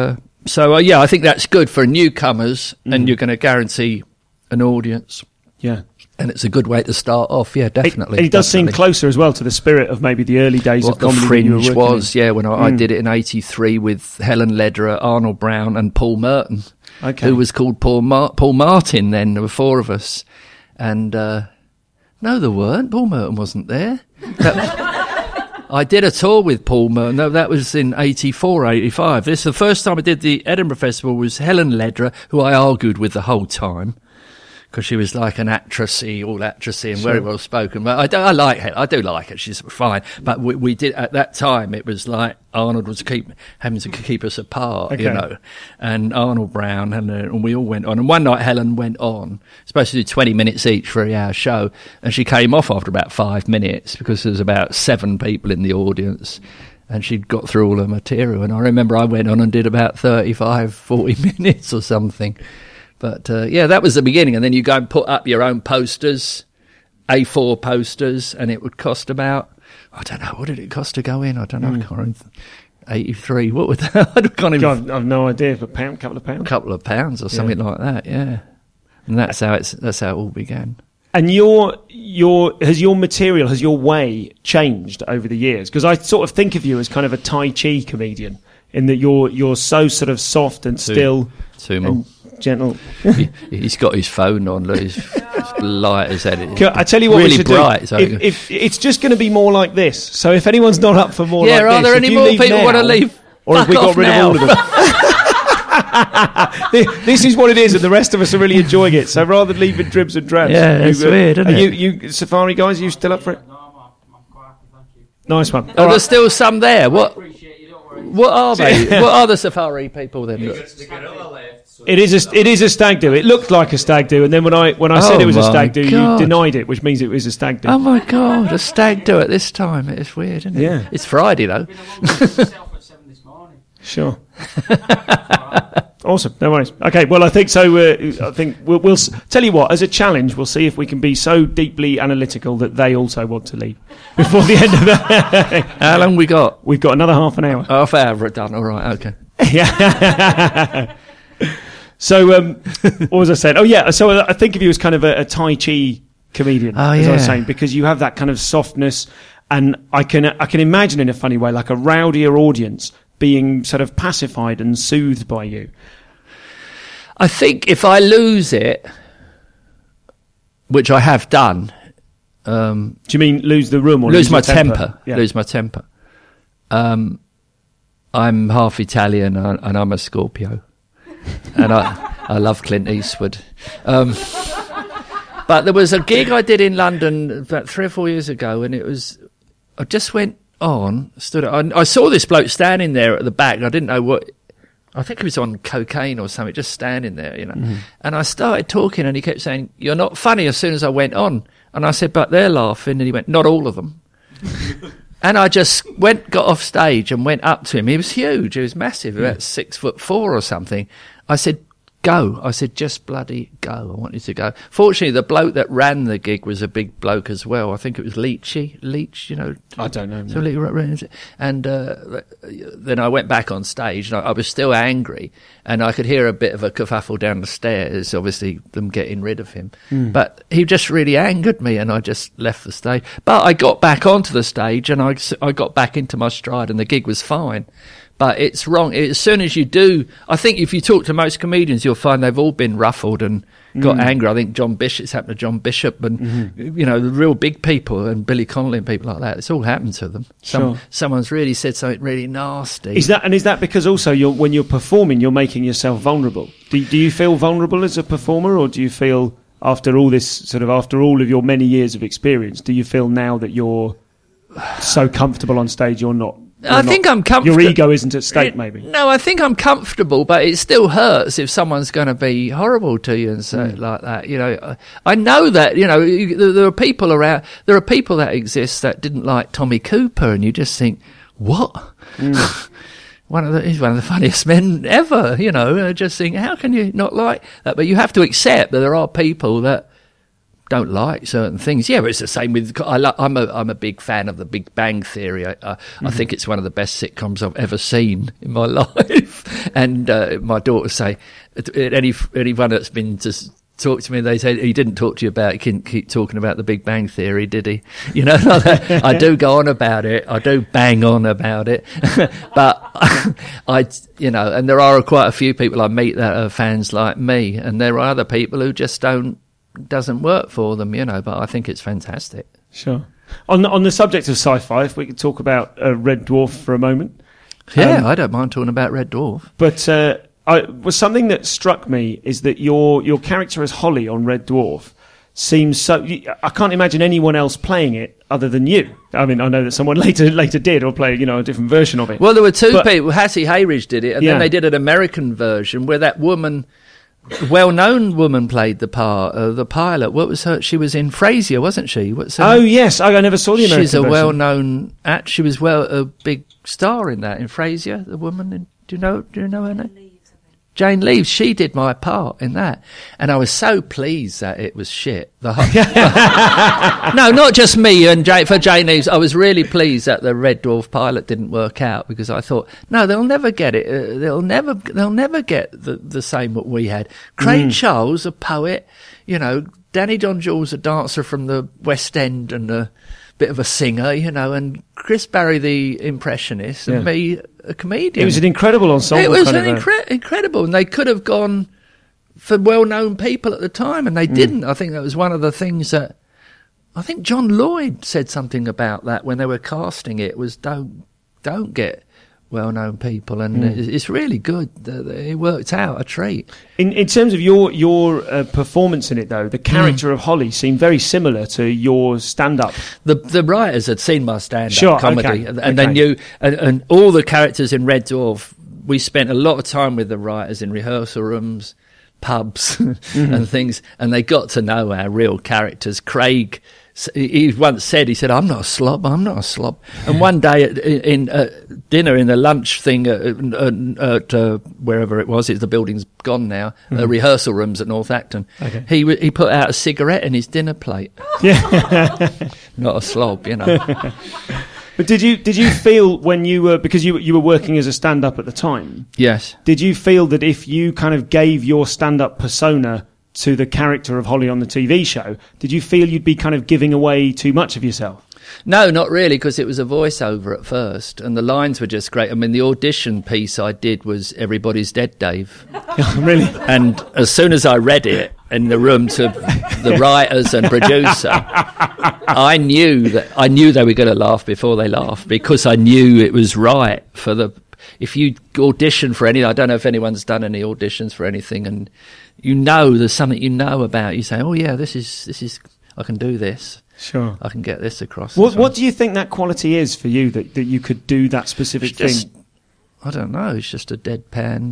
So, uh, yeah, I think that's good for newcomers, Mm. and you're going to guarantee an audience. Yeah. And it's a good way to start off, yeah, definitely. It, it does definitely. seem closer as well to the spirit of maybe the early days What of the comedy that you were Fringe working was, in. yeah, when I, I Mm. did it in eighty-three with Helen Lederer, Arnold Brown and Paul Merton, Okay. who was called Paul, Mar- Paul Martin then. There were four of us. And, uh, no, there weren't. Paul Merton wasn't there. That, I did a tour with Paul Merton. No, that was in eighty-four, eighty-five. This, the first time I did the Edinburgh Festival was Helen Lederer, who I argued with the whole time. Because she was like an actressy, all actressy and Sure. very well spoken. But I, do, I like her. I do like her. She's fine. But we, we did, at that time, it was like Arnold was keep having to keep us apart, Okay. you know. And Arnold Brown, and, uh, and we all went on. And one night Helen went on, supposed to do twenty minutes each for a hour show. And she came off after about five minutes because there was about seven people in the audience. And she'd got through all her material. And I remember I went on and did about thirty-five, forty minutes or something. But, uh, yeah, that was the beginning. And then you go and put up your own posters, A four posters, and it would cost about, I don't know, what did it cost to go in? I don't know, I can't remember. eighty-three, what would that, I can't even, God, I've no idea. A pound, couple of a pounds. couple of pounds or something like that, yeah. And that's how it's, that's how it all began. And your your has your material, has your way changed over the years? Because I sort of think of you as kind of a Tai Chi comedian, in that you're you're so sort of soft and still Two more. and gentle. he, he's got his phone on, look, he's, he's light as that. Can I tell you what really we should bright, do? so- If, if it's just going to be more like this, so if anyone's not up for more, Yeah, like are this, there if any you more leave people now, want to leave? or if Fuck we got off rid now. of all of them? This- This is what it is, and the rest of us are really enjoying it. So rather than leave it dribs and drabs, Yeah, that's you, uh, weird, isn't are it? You, you Safari guys, are you still up for it? Nice one. Oh, All right. there's still some there. What? What are they? What are the Safari people then? It is a it is a stag do. It looked like a stag do, and then when I when I said Oh it was a my stag do, God. you denied it, which means it was a stag do. Oh my God, a stag do at this time. It's weird, isn't it? Yeah. It's Friday though. Sure. Awesome. No worries. Okay. Well, I think so. Uh, I think we'll, we'll s- tell you what. As a challenge, we'll see if we can be so deeply analytical that they also want to leave before the end of the. How long we got? We've got another half an hour. Half hour done. All right. Okay. Yeah. So, um, what was I saying? Oh, yeah. So I think of you as kind of a, a Tai Chi comedian, Oh, as I was yeah. saying, because you have that kind of softness, and I can I can imagine in a funny way, like a rowdier audience being sort of pacified and soothed by you. I think if I lose it, which I have done, um, Do you mean lose the room or lose, lose my your temper? temper, Yeah. lose my temper. Um, I'm half Italian and and I'm a Scorpio, and I I love Clint Eastwood. Um, but there was a gig I did in London about three or four years ago, and it was I just went on, stood. I, I saw this bloke standing there at the back, and I didn't know what. I think he was on cocaine or something, just standing there, you know. Mm-hmm. And I started talking, and he kept saying, "You're not funny." As soon as I went on, and I said, "But they're laughing," and he went, "Not all of them." And I just went, got off stage and went up to him. He was huge. He was massive, about six foot four or something. I said, "Go." I said, "Just bloody go. I want you to go." Fortunately, the bloke that ran the gig was a big bloke as well. I think it was Leachy. Leach, you know. I don't know. So Le- and uh, then I went back on stage, and I, I was still angry, and I could hear a bit of a kerfuffle down the stairs, obviously them getting rid of him. Hmm. But he just really angered me, and I just left the stage. But I got back onto the stage, and I, I got back into my stride, and the gig was fine. But it's wrong. As soon as you do, I think if you talk to most comedians, you'll find they've all been ruffled and got Mm. angry. I think John Bishop, it's happened to John Bishop and, Mm-hmm. you know, the real big people and Billy Connolly and people like that. It's all happened to them. Some, Sure. Someone's really said something really nasty. Is that and is that because also you're when you're performing, you're making yourself vulnerable? Do do you feel vulnerable as a performer, or do you feel after all this sort of after all of your many years of experience, do you feel now that you're so comfortable on stage you're not? I you're think not- I'm comfortable. Your ego isn't at stake, maybe. No, I think I'm comfortable, but it still hurts if someone's going to be horrible to you and say Mm. it like that. You know, I know that, you know, you- there there are people around, there are people that exist that didn't like Tommy Cooper, and you just think, what? Mm. One of the, he's one of the funniest men ever, you know, I just think, how can you not like that? But you have to accept that there are people that don't like certain things. Yeah, but it's the same with. I lo- I'm a I'm a big fan of The Big Bang Theory. I, uh, mm-hmm. I think it's one of the best sitcoms I've ever seen in my life. And uh, my daughters say, any anyone that's been to talk to me, they say, he didn't talk to you about, he couldn't keep talking about The Big Bang Theory, did he? You know, I do go on about it. I do bang on about it. But I, you know, and there are quite a few people I meet that are fans like me, and there are other people who just don't, doesn't work for them, you know, but I think it's fantastic. Sure. On the, on the subject of sci-fi, if we could talk about uh, Red Dwarf for a moment. Yeah, um, I don't mind talking about Red Dwarf. But uh, I, was something that struck me is that your your character as Holly on Red Dwarf seems so... I can't imagine anyone else playing it other than you. I mean, I know that someone later later did, or play, you know, a different version of it. Well, there were two but, people. Hassie Hayridge did it, and yeah. then they did an American version where that woman... well-known woman played the part, uh, the pilot. What was her? She was in Frasier, wasn't she? What's her oh name? yes, I, I never saw the American She's a version. well-known act. She was well a big star in that in Frasier. The woman, in, do you know? Do you know her name? Jane Leeves. She did my part in that, and I was so pleased that it was shit. The whole, no, not just me and Jane, for Jane Leeves. I was really pleased that the Red Dwarf pilot didn't work out, because I thought, no, they'll never get it. Uh, they'll never, they'll never get the the same what we had. Craig mm. Charles, a poet, you know, Danny John Jules, a dancer from the West End and a bit of a singer, you know, and Chris Barry, the impressionist, and yeah. me, a comedian. It was an incredible ensemble. It was kind an of incre- incredible, and they could have gone for well-known people at the time, and they mm. didn't. I think that was one of the things that I think John Lloyd said something about that when they were casting it. Was don't don't get well-known people, and mm. it's really good. It worked out a treat. In in terms of your your uh, performance in it, though, the character mm. of Holly seemed very similar to your stand-up. The the writers had seen my stand-up sure, comedy, okay, and okay. they knew, and, and all the characters in Red Dwarf. We spent a lot of time with the writers in rehearsal rooms, pubs, mm-hmm. and things, and they got to know our real characters. Craig. He once said, he said, I'm not a slob, I'm not a slob. And one day at, in uh, dinner, in the lunch thing at, at uh, wherever it was, it, the building's gone now, mm-hmm. uh, rehearsal rooms at North Acton, okay. he he put out a cigarette in his dinner plate. Yeah. Not a slob, you know. But did you did you feel when you were, because you you were working as a stand-up at the time? Yes. Did you feel that if you kind of gave your stand-up persona to the character of Holly on the T V show, did you feel you'd be kind of giving away too much of yourself? No, not really, because it was a voiceover at first, and the lines were just great. I mean, the audition piece I did was Everybody's Dead, Dave. Really? And as soon as I read it in the room to the writers and producer, I knew that I knew they were going to laugh before they laughed, because I knew it was right for the. If you audition for any, I don't know if anyone's done any auditions for anything, and you know there's something you know about. You say, "Oh yeah, this is this is I can do this. Sure, I can get this across." What What do you think that quality is for you, that that you could do that specific it's just, thing? I don't know. It's just a deadpan.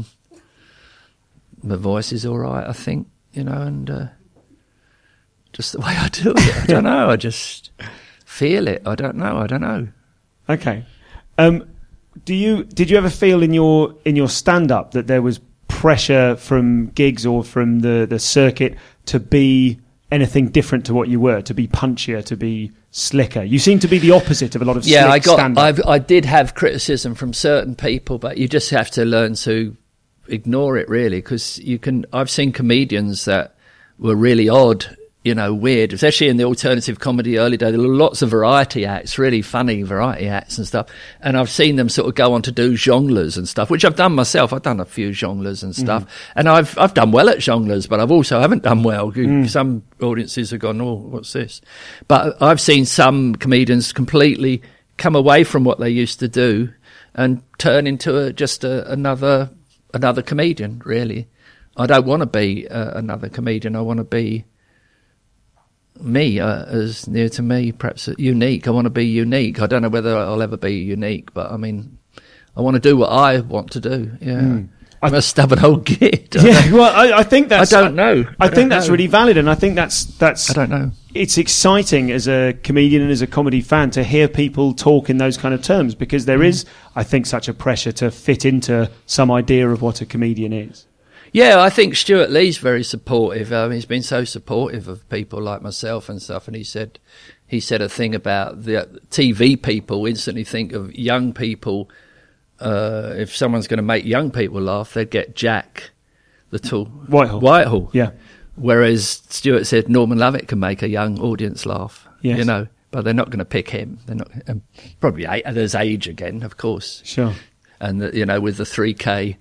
My voice is all right, I think, you know, and uh, just the way I do it. I don't know. I just feel it. I don't know. I don't know. Okay. Um, do you did you ever feel in your in your stand-up that there was pressure from gigs or from the, the circuit to be anything different to what you were, to be punchier, to be slicker? You seem to be the opposite of a lot of yeah, slick I got. stand-up. I've, I did have criticism from certain people, but you just have to learn to ignore it, really, because you can. I've seen comedians that were really odd, you know, weird, especially in the alternative comedy early days. There were lots of variety acts, really funny variety acts and stuff. And I've seen them sort of go on to do jongleurs and stuff, which I've done myself. I've done a few jongleurs and stuff. Mm. And I've I've done well at jongleurs, but I've also haven't done well. Mm. Some audiences have gone, oh, what's this? But I've seen some comedians completely come away from what they used to do and turn into a, just a, another another comedian, really. I don't want to be uh, another comedian. I want to be me, uh, as near to me, perhaps unique. I want to be unique. I don't know whether I'll ever be unique, but I mean, I want to do what I want to do. Yeah, mm. I'm a stubborn old git. Yeah, well, I, I think that's. I don't know. I, I don't think that's know. really valid, and I think that's that's. I don't know. It's exciting as a comedian and as a comedy fan to hear people talk in those kind of terms, because there mm. is, I think, such a pressure to fit into some idea of what a comedian is. Yeah, I think Stuart Lee's very supportive. Um, he's been so supportive of people like myself and stuff. And he said, he said a thing about the T V people instantly think of young people. Uh, if someone's going to make young people laugh, they'd get Jack, the tall Whitehall. Whitehall. Yeah. Whereas Stuart said Norman Lovett can make a young audience laugh. Yes. You know, but they're not going to pick him. They're not. Um, probably a- there's age again, of course. Sure. And, the, you know, with the three K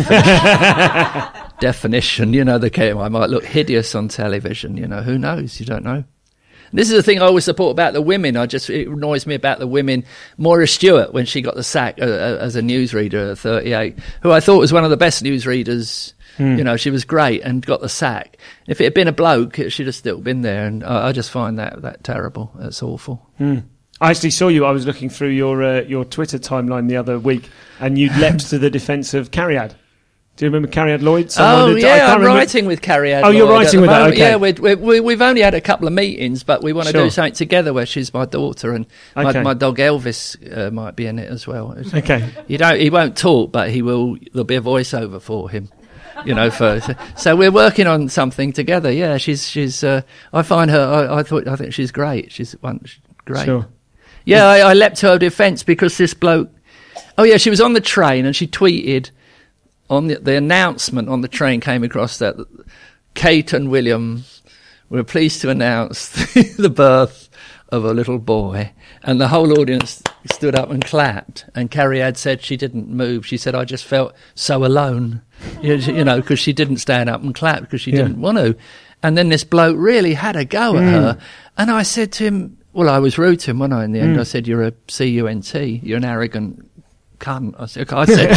definition, definition, you know, the K, I might look hideous on television, you know, who knows? You don't know. And this is the thing I always support about the women. I just, it annoys me about the women. Maura Stewart, when she got the sack uh, uh, as a newsreader at thirty-eight, who I thought was one of the best newsreaders. Mm. You know, she was great and got the sack. If it had been a bloke, she'd have still been there. And I, I just find that, that terrible. That's awful. Mm. I actually saw you. I was looking through your uh, your Twitter timeline the other week, and you leapt to the defence of Cariad. Do you remember Cariad Lloyd? Someone oh, had, yeah, I'm remember. writing with Cariad Oh, Lloyd you're writing with that, okay. Yeah, we're, we're, we've only had a couple of meetings, but we want to sure. do something together where she's my daughter, and okay. my, my dog Elvis uh, might be in it as well. Okay. You don't, he won't talk, but he will. There'll be a voiceover for him. You know, for so we're working on something together. Yeah, she's she's. Uh, I find her. I, I thought. I think she's great. She's one. She's great. Sure. Yeah, I, I leapt to her defence because this bloke. Oh yeah, she was on the train and she tweeted on the, the announcement on the train came across that Kate and William were pleased to announce the birth of a little boy, and the whole audience stood up and clapped. And Cariad said she didn't move. She said, "I just felt so alone," you know, because she didn't stand up and clap because she yeah. didn't want to. And then this bloke really had a go at mm. her, and I said to him. Well, I was rude to him, wasn't I, in the end? Mm. I said, you're a C U N T, you're an arrogant cunt. I said, I said,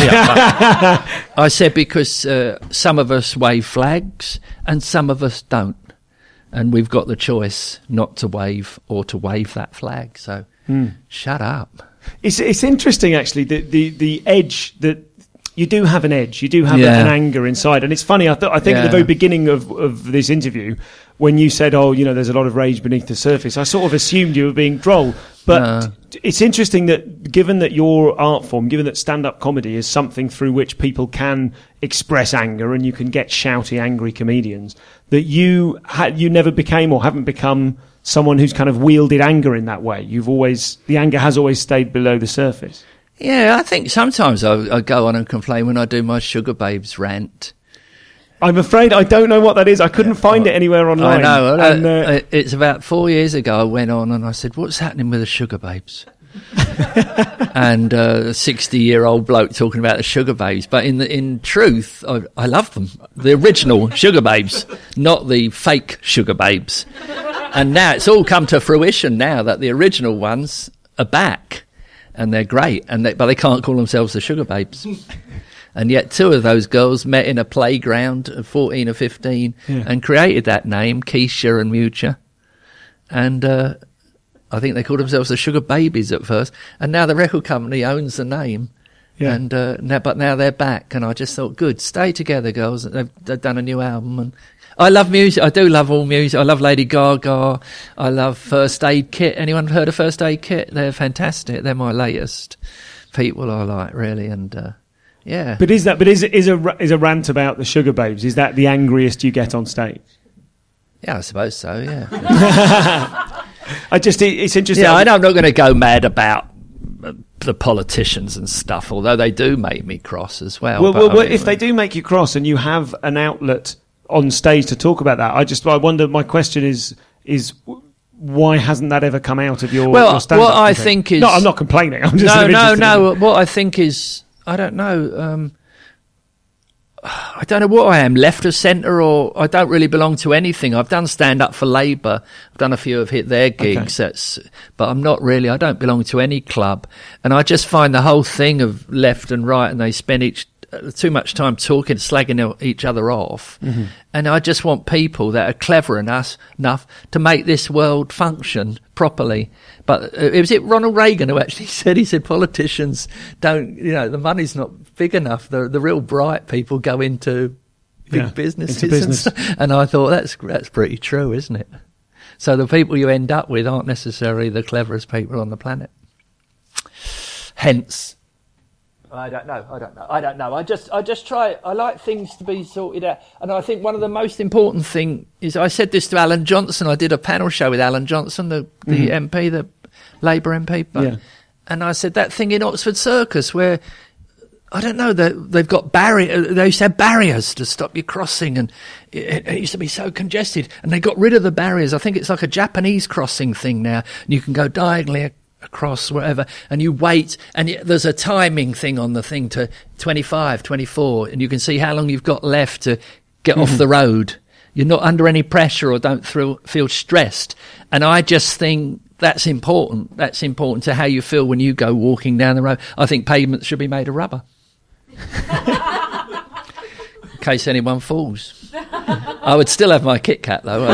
yeah, I said because uh, some of us wave flags and some of us don't. And we've got the choice not to wave or to wave that flag. So mm. shut up. It's it's interesting, actually, the, the, the edge that... You do have an edge. You do have yeah. an anger inside. And it's funny, I, th- I think yeah. at the very beginning of, of this interview, when you said, oh, you know, there's a lot of rage beneath the surface, I sort of assumed you were being droll. But no. it's interesting that given that your art form, given that stand-up comedy is something through which people can express anger and you can get shouty, angry comedians, that you ha- you never became or haven't become someone who's kind of wielded anger in that way. You've always... The anger has always stayed below the surface. Yeah, I think sometimes I, I go on and complain when I do my Sugar Babes rant. I'm afraid I don't know what that is. I couldn't yeah, find oh, it anywhere online. I know. And, uh, it's about four years ago I went on and I said, what's happening with the Sugar Babes? And uh, a sixty-year-old bloke talking about the Sugar Babes. But in the, in truth, I, I love them. The original Sugar Babes, not the fake Sugar Babes. And now it's all come to fruition now that the original ones are back. And they're great, and they, but they can't call themselves the Sugar Babes. And yet two of those girls met in a playground at fourteen or fifteen yeah. and created that name, Keisha and Mucha. And uh, I think they called themselves the Sugar Babies at first. And now the record company owns the name. Yeah. And uh, now, but now they're back. And I just thought, good, stay together, girls. They've, they've done a new album. And I love music. I do love all music. I love Lady Gaga. I love First Aid Kit. Anyone heard of First Aid Kit? They're fantastic. They're my latest people I like, really. And uh, yeah. But is that? But is is a is a rant about the Sugar Babes? Is that the angriest you get on stage? Yeah, I suppose so. Yeah. I just it's interesting. Yeah, I know I'm not going to go mad about the politicians and stuff, although they do make me cross as well. Well, but, well, I well mean, if they do make you cross and you have an outlet on stage to talk about that, I just I wonder. My question is is why hasn't that ever come out of your? Well, your stand-up what I thing? think is no, I'm not complaining. I'm just no, no, no. In... What I think is I don't know. Um, I don't know what I am, left of centre, or I don't really belong to anything. I've done stand-up for Labour. I've done a few of hit their gigs, okay. that's, but I'm not really, I don't belong to any club. And I just find the whole thing of left and right, and they spend each uh, too much time talking, slagging each other off. Mm-hmm. And I just want people that are clever enough, enough to make this world function properly. But uh, it was it Ronald Reagan who actually said, he said, politicians don't, you know, the money's not big enough. The the real bright people go into big yeah, businesses. Into business. and, and I thought that's that's pretty true, isn't it? So the people you end up with aren't necessarily the cleverest people on the planet. Hence I don't know. I don't know. I don't know. I just, I just try. I like things to be sorted out, and I think one of the most important thing is I said this to Alan Johnson. I did a panel show with Alan Johnson, the the mm-hmm. M P, the Labour M P, but, yeah. and I said that thing in Oxford Circus where I don't know that they've got barrier. They used to have barriers to stop you crossing, and it, it used to be so congested, and they got rid of the barriers. I think it's like a Japanese crossing thing now. You can go diagonally across wherever, and you wait, and there's a timing thing on the thing to twenty-five, twenty-four, and you can see how long you've got left to get mm-hmm. off the road. You're not under any pressure or don't throw, feel stressed. And I just think that's important. That's important to how you feel when you go walking down the road. I think pavements should be made of rubber. In case anyone falls. I would still have my Kit Kat though.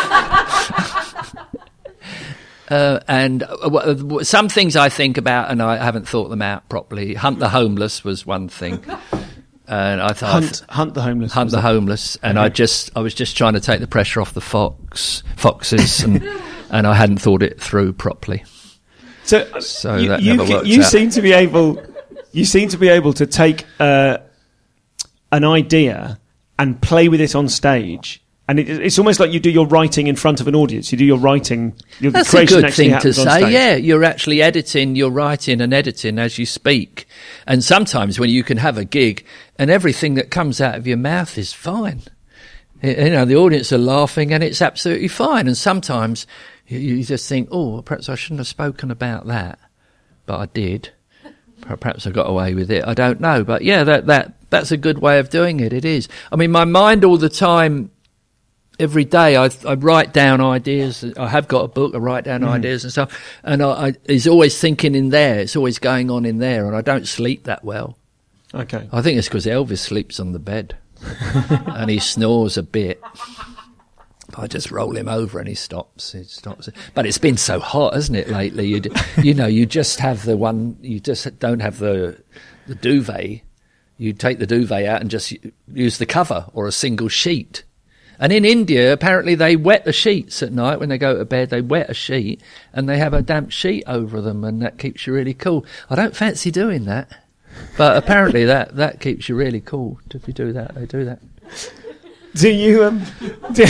Uh, and uh, w- some things I think about, and I haven't thought them out properly. Hunt the homeless was one thing, and I thought hunt, hunt the homeless, hunt the homeless, and okay. I just, I was just trying to take the pressure off the fox, foxes, and and I hadn't thought it through properly. So, so you, that you, never worked you out. seem to be able, you seem to be able to take uh, an idea and play with it on stage. And it, it's almost like you do your writing in front of an audience. You do your writing. Your That's creation a good actually thing to say. Stage. Yeah, you're actually editing, you're writing and editing as you speak. And sometimes when you can have a gig and everything that comes out of your mouth is fine. You know, the audience are laughing and it's absolutely fine. And sometimes you, you just think, oh, perhaps I shouldn't have spoken about that, but I did. Perhaps I got away with it. I don't know. But yeah, that that that's a good way of doing it. It is. I mean, my mind all the time. Every day I, I write down ideas. I have got a book. I write down mm. ideas and stuff. And I, I, it's always thinking in there. It's always going on in there. And I don't sleep that well. Okay. I think it's because Elvis sleeps on the bed. And he snores a bit. I just roll him over and he stops. He stops. But it's been so hot, hasn't it, lately? You, you know, you just have the one, you just don't have the, the duvet. You take the duvet out and just use the cover or a single sheet. And in India, apparently they wet the sheets at night when they go to bed. They wet a sheet and they have a damp sheet over them, and that keeps you really cool. I don't fancy doing that, but apparently that, that keeps you really cool. If you do that, they do that. Do you? Um, do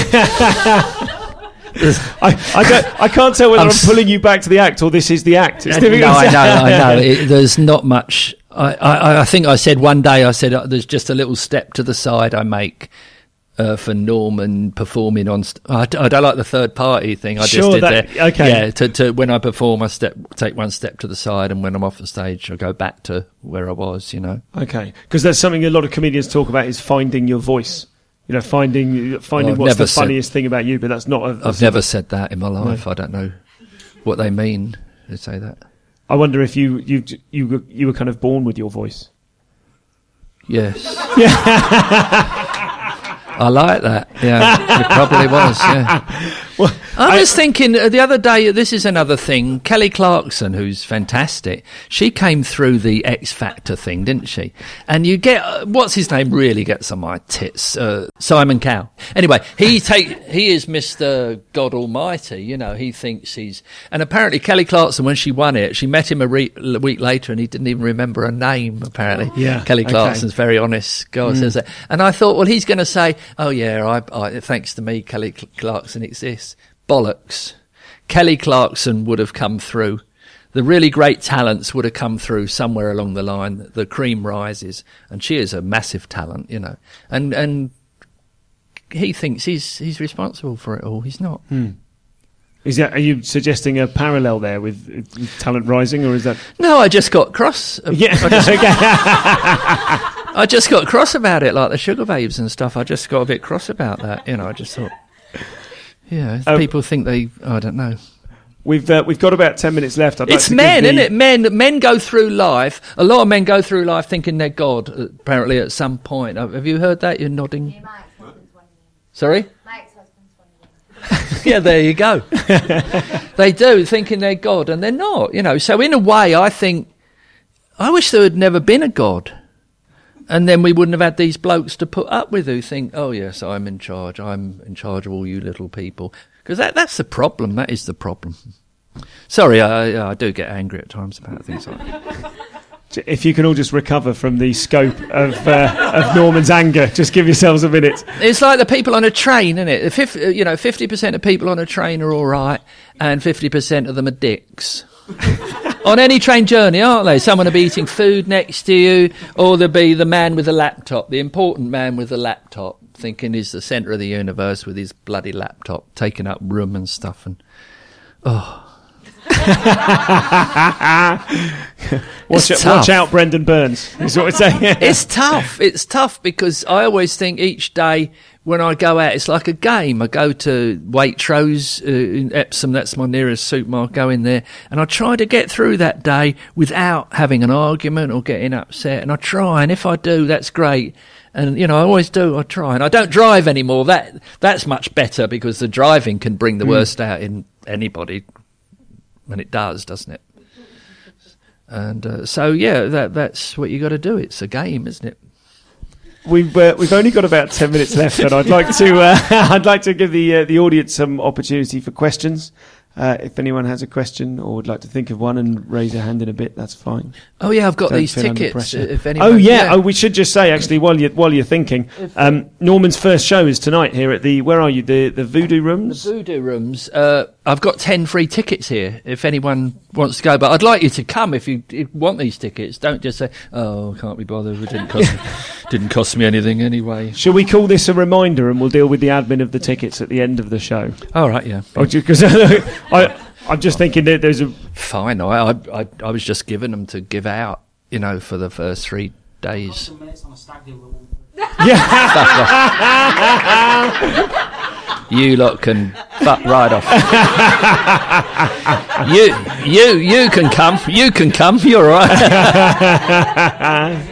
I, I, don't, I can't tell whether I'm, I'm pulling you back to the act or this is the act. It's no, I know, I know. It, there's not much. I, I, I think I said one day, I said uh, there's just a little step to the side I make. Uh, for Norman performing on, st- I, d- I don't like the third party thing. I sure, just did that, there. Okay. Yeah, to, to when I perform, I step take one step to the side, and when I'm off the stage, I go back to where I was. You know. Okay, because there's something a lot of comedians talk about is finding your voice. You know, finding finding well, what's the funniest said, thing about you. But that's not. A, that's I've a, never said that in my life. No. I don't know what they mean to say that. I wonder if you you you were, you were kind of born with your voice. Yes. Yeah. I like that. Yeah, it probably was. Yeah. Well, I was I, thinking uh, the other day. This is another thing. Kelly Clarkson, who's fantastic, she came through the X Factor thing, didn't she? And you get uh, what's his name really gets on my tits. Uh, Simon Cowell. Anyway, he take he is Mister God Almighty. You know, he thinks he's. And apparently, Kelly Clarkson, when she won it, she met him a, re- a week later, and he didn't even remember her name. Apparently, yeah. Kelly Clarkson's okay. Very honest girl mm. says that, and I thought, well, he's going to say. Oh yeah, I, I, thanks to me, Kelly Clarkson exists. Bollocks. Kelly Clarkson would have come through. The really great talents would have come through somewhere along the line. The cream rises, and she is a massive talent, you know. And and he thinks he's he's responsible for it all. He's not. Hmm. Is that? Are you suggesting a parallel there with, with talent rising, or is that? No, I just got cross. Yeah. I just, I just got cross about it, like the Sugar Babes and stuff. I just got a bit cross about that. You know, I just thought, yeah, um, people think they. I don't know. We've uh, we've got about ten minutes left. I'd it's like to men, the... isn't it? Men men go through life. A lot of men go through life thinking they're God. Apparently, at some point, have you heard that? You're nodding. Yeah, my ex-husband's one of them. Sorry. My ex-husband's one of them. Yeah, there you go. They do, thinking they're God, and they're not. You know. So in a way, I think I wish there had never been a God. And then we wouldn't have had these blokes to put up with who think, oh, yes, I'm in charge. I'm in charge of all you little people. Because that, that's the problem. That is the problem. Sorry, I, I do get angry at times about things like that. If you can all just recover from the scope of uh, of Norman's anger, just give yourselves a minute. It's like the people on a train, isn't it? Fif- you know, fifty percent of people on a train are all right, and fifty percent of them are dicks. On any train journey, aren't they? Someone will be eating food next to you, or there'll be the man with the laptop, the important man with the laptop, thinking he's the centre of the universe with his bloody laptop, taking up room and stuff. And oh. watch, it, watch out, Brendan Burns. Is what it's saying. It's tough. It's tough because I always think each day when I go out, it's like a game. I go to Waitrose uh, in Epsom, that's my nearest supermarket, go in there, and I try to get through that day without having an argument or getting upset. And I try, and if I do, that's great. And, you know, I always do, I try. And I don't drive anymore. That That's much better because the driving can bring the mm. worst out in anybody. And it does, doesn't it? And uh, so, yeah, that that's what you got to do. It's a game, isn't it? We've uh, we've only got about ten minutes left, and I'd like to uh, I'd like to give the uh, the audience some opportunity for questions. Uh, if anyone has a question or would like to think of one and raise a hand in a bit, that's fine. Oh yeah, I've got Don't these feel under tickets. pressure. If anyone, oh yeah. yeah, oh we should just say actually while you while you're thinking, um, Norman's first show is tonight here at the where are you the the Voodoo Rooms? The Voodoo Rooms. Uh, I've got ten free tickets here. If anyone wants to go, but I'd like you to come if you, if you want these tickets. Don't just say, "Oh, can't be bothered. It didn't cost me, didn't cost me anything anyway." Shall we call this a reminder and we'll deal with the admin of the tickets at the end of the show? All right, yeah. Because I. I'm just thinking that there's a... Fine, I, I I was just giving them to give out, you know, for the first three days. Yeah. You lot can fuck right off. you, you, you can come. You can come. You're all right.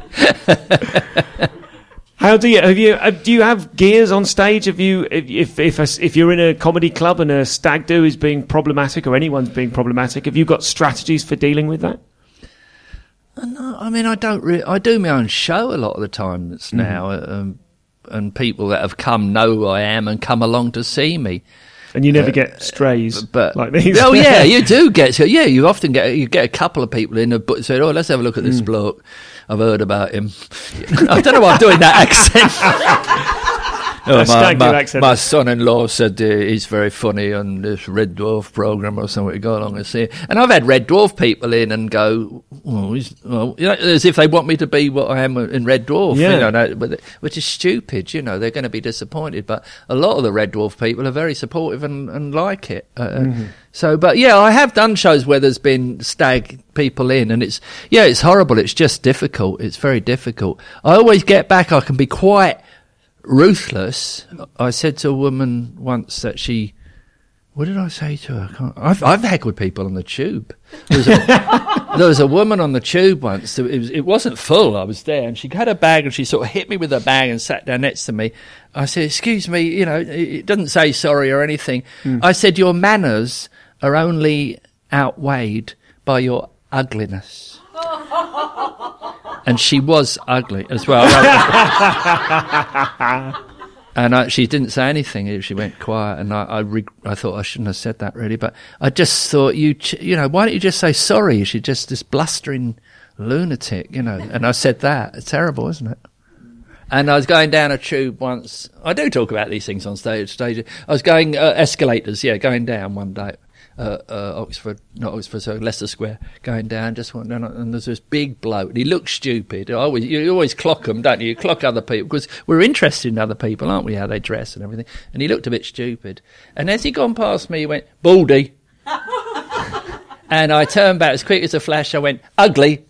How do you have you uh, do you have gears on stage? Have you if if if, a, if you're in a comedy club and a stag do is being problematic or anyone's being problematic, have you got strategies for dealing with that? No, I mean I don't. Re- I do my own show a lot of the time mm. now, um, and people that have come know who I am and come along to see me. And you never uh, get strays but, like these. Oh yeah, you do get. Yeah, you often get. You get a couple of people in and say, "Oh, let's have a look at this mm. bloke. I've heard about him." I don't know why I'm doing that accent. Oh, my, my, accent. My son-in-law said uh, he's very funny on this Red Dwarf program or something. To go along and see it. And I've had Red Dwarf people in and go, oh, he's, well, you know, as if they want me to be what I am in Red Dwarf, yeah. you know, no, but, which is stupid. You know, they're going to be disappointed. But a lot of the Red Dwarf people are very supportive and, and like it. Uh, mm-hmm. So, but yeah, I have done shows where there's been stag people in, and it's yeah, it's horrible. It's just difficult. It's very difficult. I always get back. I can be quite ruthless. I said to a woman once that she, what did I say to her? I can't, I've, I've heckled people on the tube. There was, a, there was a woman on the tube once. It, was, it wasn't full. I was there, and she had a bag, and she sort of hit me with her bag and sat down next to me. I said, "Excuse me, you know, it, it doesn't say sorry or anything." Mm. I said, "Your manners are only outweighed by your ugliness." And she was ugly as well. And I, she didn't say anything. She went quiet, and I, I, reg- I thought I shouldn't have said that really. But I just thought, you, ch- you know, why don't you just say sorry? She's just this blustering lunatic, you know. And I said that. It's terrible, isn't it? And I was going down a tube once. I do talk about these things on stage. stage. I was going uh, escalators, yeah, going down one day. Uh, uh, Oxford, not Oxford, so Leicester Square, going down, just went down, and there's this big bloke, and he looks stupid. I always, you always clock them, don't you? You clock other people, because we're interested in other people, aren't we, how they dress and everything. And he looked a bit stupid. And as he gone past me, he went, "Baldy." And I turned back as quick as a flash, I went, "Ugly."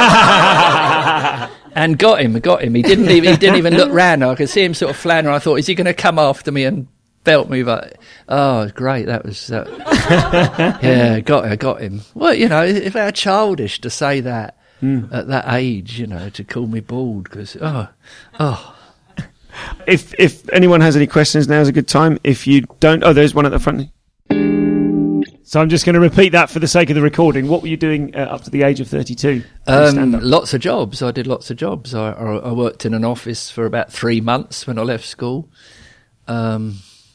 And got him, got him. He didn't even, he didn't even look round. I could see him sort of floundering. I thought, is he going to come after me and belt me? But oh, great, that was uh, yeah, got I got him. Well, you know, if how childish to say that mm. at that age, you know, to call me bald, because oh, oh. If if anyone has any questions, now's a good time. If you don't, oh, there's one at the front. So I'm just going to repeat that for the sake of the recording. What were you doing uh, up to the age of thirty-two? Um, lots of jobs. I did lots of jobs. I, I, I worked in an office for about three months when I left school. Um,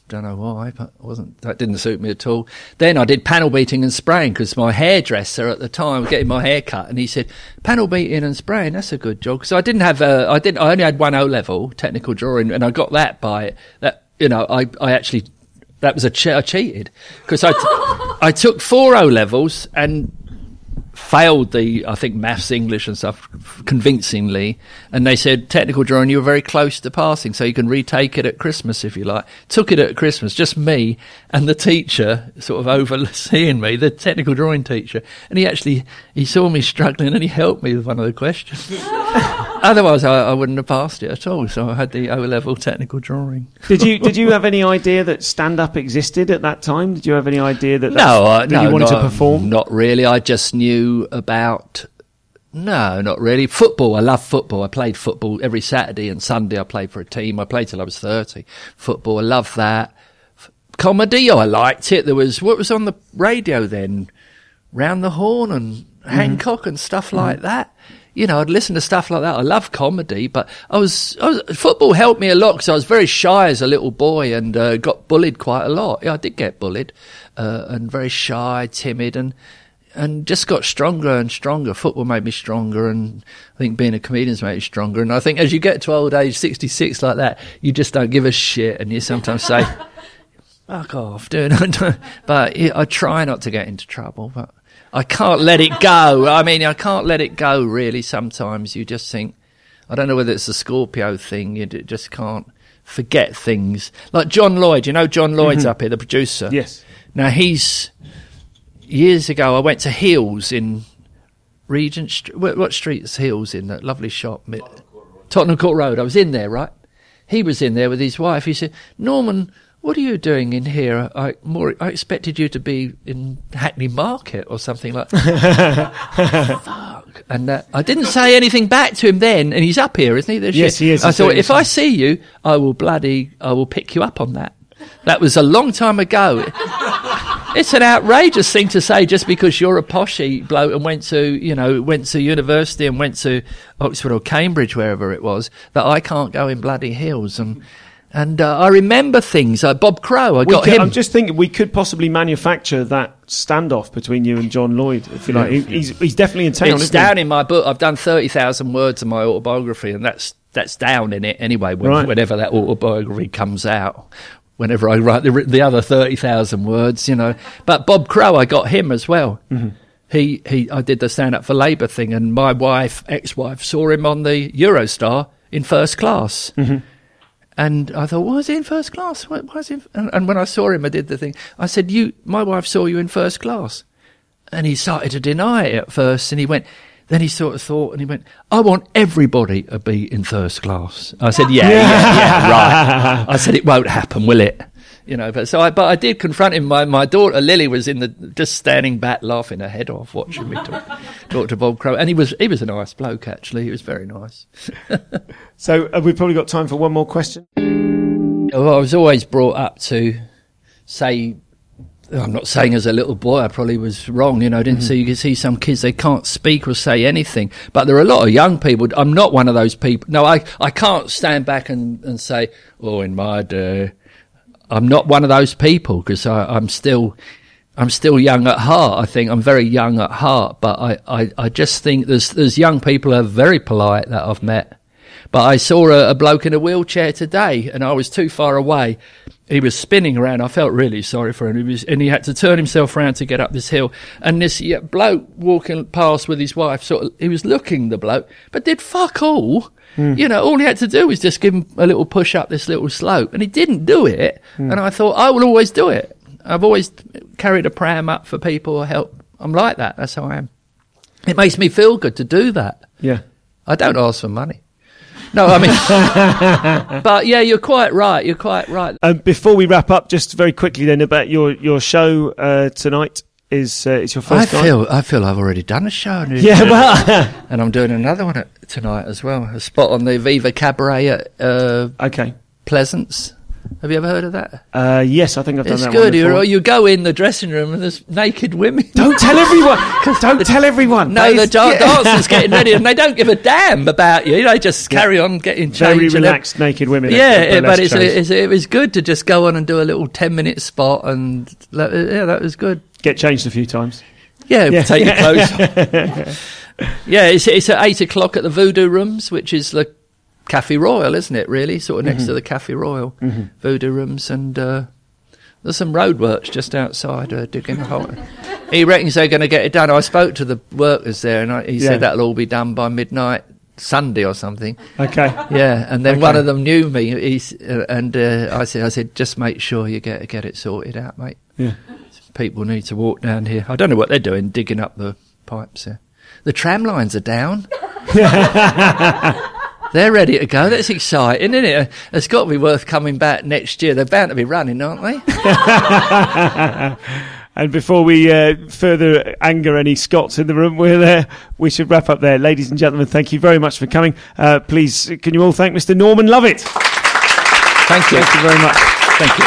Don't know why, but it wasn't, that didn't suit me at all. Then I did panel beating and spraying because my hairdresser at the time was getting my hair cut, and he said, panel beating and spraying, that's a good job. So I didn't have, uh, I didn't, I only had one O level, technical drawing, and I got that by, that, you know, I, I actually, that was a, che- I cheated because I, t- I took four O levels and failed the, I think, maths, English and stuff convincingly, and they said, technical drawing, you were very close to passing, so you can retake it at Christmas if you like. Took it at Christmas, just me and the teacher sort of overseeing me, the technical drawing teacher, and he actually, he saw me struggling and he helped me with one of the questions. Otherwise I, I wouldn't have passed it at all, so I had the O-level technical drawing. Did you did you have any idea that stand-up existed at that time? Did you have any idea that, that's, no, I, that no, you wanted not, to perform? Not really. I just knew about... No, not really. Football. I love football. I played football every Saturday and Sunday. I played for a team. I played till I was thirty. Football. I love that. F- Comedy. Oh, I liked it. There was, what was on the radio then? Round the Horn and mm-hmm. Hancock and stuff like mm-hmm. that. You know, I'd listen to stuff like that. I love comedy, but I was, I was football helped me a lot because I was very shy as a little boy and uh, got bullied quite a lot. Yeah, I did get bullied uh, and very shy, timid, and and just got stronger and stronger. Football made me stronger, and I think being a comedian's made me stronger. And I think as you get to old age, sixty-six like that, you just don't give a shit, and you sometimes say, "Fuck off, dude." But yeah, I try not to get into trouble, but I can't let it go. I mean, I can't let it go, really. Sometimes you just think, I don't know whether it's a Scorpio thing, you d- just can't forget things. Like John Lloyd, you know John Lloyd's mm-hmm. up here, the producer? Yes. Now, he's, years ago, I went to Hills in Regent Street. What, what street is Hills in? That lovely shop. Tottenham Court Road. Tottenham Court Road. I was in there, right? He was in there with his wife. He said, Norman, what are you doing in here? I more I expected you to be in Hackney Market or something like that. Fuck. And uh, I didn't say anything back to him then, and he's up here, isn't he? This yes, year. he is. I thought, if I see you, I will bloody, I will pick you up on that. That was a long time ago. It's an outrageous thing to say just because you're a poshy bloke and went to, you know, went to university and went to Oxford or Cambridge, wherever it was, that I can't go in bloody Hills. And And uh, I remember things like Bob Crow. I we got could, him. I'm just thinking we could possibly manufacture that standoff between you and John Lloyd, if you like. He, he's, he's definitely in town. It's isn't down he? in my book. I've done thirty thousand words of my autobiography, and that's that's down in it anyway. When, right. Whenever that autobiography comes out, whenever I write the, the other thirty thousand words, you know. But Bob Crow, I got him as well. Mm-hmm. He he. I did the Stand Up for Labour thing, and my wife, ex-wife, saw him on the Eurostar in first class. Mm-hmm. And I thought, was he in first class? What was he? In? And, and when I saw him, I did the thing. I said, "You, my wife saw you in first class," and he started to deny it at first. And he went, then he sort of thought, and he went, "I want everybody to be in first class." I said, "Yeah, yeah, yeah, right." I said, "It won't happen, will it?" You know, but so I, but I did confront him. My my daughter Lily was in the just standing back, laughing her head off, watching me talk, talk to Bob Crow, and he was he was a nice bloke actually. He was very nice. So uh, we've probably got time for one more question. Well, I was always brought up to say, I'm not saying as a little boy, I probably was wrong, you know, I didn't mm-hmm. see, you can see some kids, they can't speak or say anything, but there are a lot of young people. I'm not one of those people. No, I, I can't stand back and, and say, oh, in my day, I'm not one of those people, because I'm still, I'm still young at heart. I think I'm very young at heart, but I, I, I just think there's, there's young people who are very polite that I've met. But I saw a, a bloke in a wheelchair today, and I was too far away. He was spinning around. I felt really sorry for him. He was, and he had to turn himself around to get up this hill. And this yeah, bloke walking past with his wife, sort of, he was looking, the bloke, but did fuck all. Mm. You know, all he had to do was just give him a little push up this little slope, and he didn't do it. Mm. And I thought, I will always do it. I've always carried a pram up for people or help. I'm like that. That's how I am. It makes me feel good to do that. Yeah. I don't ask for money. No, I mean, but yeah, you're quite right. You're quite right. Um, before we wrap up, just very quickly then about your your show uh, tonight is uh, it's your first. I feel I feel I've already done a show. Yeah, well, and I'm doing another one at, tonight as well. A spot on the Viva Cabaret at uh, okay Pleasance. Have you ever heard of that? Uh, yes, I think I've done It's that good. one before. You, you go in the dressing room and there's naked women. Don't tell everyone. Don't tell everyone. No, the That is- da- yeah. dancers getting ready and they don't give a damn about you. They just carry on getting changed. Very and they- relaxed naked women. at- Yeah, at it, but burlesque it's, shows. it's, it was good to just go on and do a little ten minute spot, and that- yeah, that was good. Get changed a few times. Yeah, Yeah. take your clothes off. Yeah, it's, it's at eight o'clock at the Voodoo Rooms, which is the Cafe Royal, isn't it, really? Sort of next Mm-hmm. to the Cafe Royal. Voodoo Rooms, and uh, there's some roadworks just outside uh, digging a hole. He reckons they're going to get it done. I spoke to the workers there, and I, he Yeah. said that'll all be done by midnight Sunday or something. Okay. Yeah, and then Okay. one of them knew me, he's, uh, and uh, I said, I said, just make sure you get get it sorted out, mate. Yeah. People need to walk down here. I don't know what they're doing, digging up the pipes there. The tram lines are down. They're ready to go. That's exciting, isn't it? It's got to be worth coming back next year. They're bound to be running, aren't they? And before we uh, further anger any Scots in the room, we'll, uh, we should wrap up there. Ladies and gentlemen, thank you very much for coming. Uh, please, can you all thank Mister Norman Lovett? Thank you. Thank you very much. Thank you.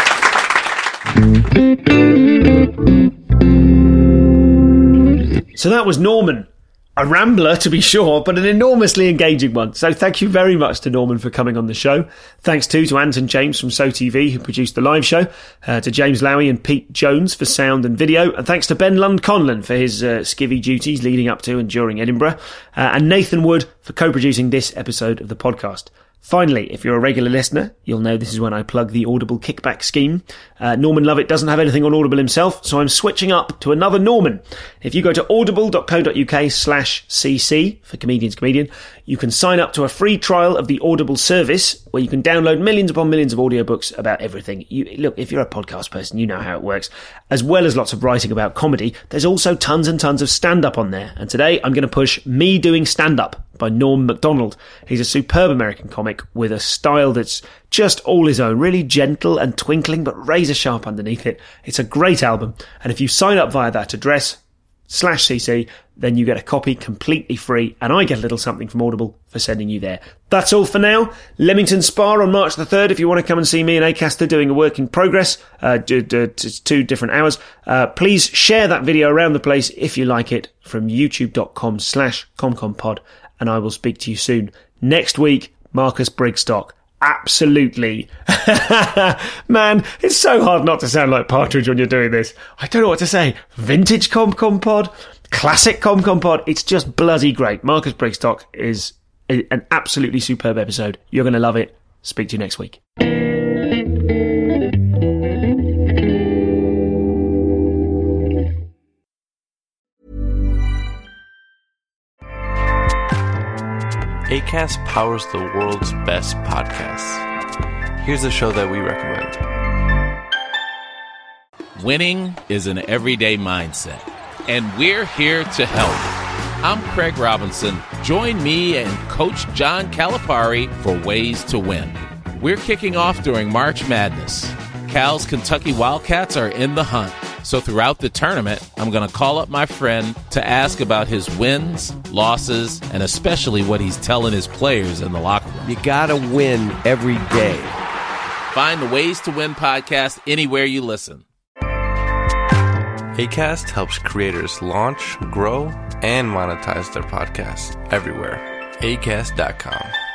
So that was Norman. A rambler, to be sure, but an enormously engaging one. So thank you very much to Norman for coming on the show. Thanks too to Anton James from So T V, who produced the live show, uh, to James Lowy and Pete Jones for sound and video, and thanks to Ben Lund Conlon for his uh, skivvy duties leading up to and during Edinburgh, uh, and Nathan Wood for co-producing this episode of the podcast. Finally, if you're a regular listener, you'll know this is when I plug the Audible kickback scheme. Uh, Norman Lovett doesn't have anything on Audible himself, so I'm switching up to another Norman. If you go to audible.co.uk slash cc for Comedians Comedian, you can sign up to a free trial of the Audible service where you can download millions upon millions of audiobooks about everything. You, look, if you're a podcast person, you know how it works. As well as lots of writing about comedy, there's also tons and tons of stand-up on there. And today I'm going to push Me Doing Stand-Up by Norm Macdonald. He's a superb American comic with a style that's just all his own, really gentle and twinkling, but razor sharp underneath it. It's a great album. And if you sign up via that address, slash cc, then you get a copy completely free, and I get a little something from Audible for sending you there. That's all for now. Leamington Spa on March the third, if you want to come and see me and Acaster doing a work in progress, uh, d- d- d- two different hours. Uh, please share that video around the place if you like it from youtube.com slash comcompod, and I will speak to you soon. Next week, Marcus Brigstock. Absolutely. Man, it's so hard not to sound like Partridge when you're doing this. I don't know what to say. Vintage ComCom Pod? Classic ComCom Pod? It's just bloody great. Marcus Brigstock is a, an absolutely superb episode. You're going to love it. Speak to you next week. Acast powers the world's best podcasts. Here's a show that we recommend. Winning is an everyday mindset, and we're here to help. I'm Craig Robinson. Join me and Coach John Calipari for Ways to Win. We're kicking off during March Madness. Cal's Kentucky Wildcats are in the hunt. So throughout the tournament, I'm going to call up my friend to ask about his wins, losses, and especially what he's telling his players in the locker room. You gotta win every day. Find the Ways to Win podcast anywhere you listen. Acast helps creators launch, grow, and monetize their podcasts everywhere. Acast dot com.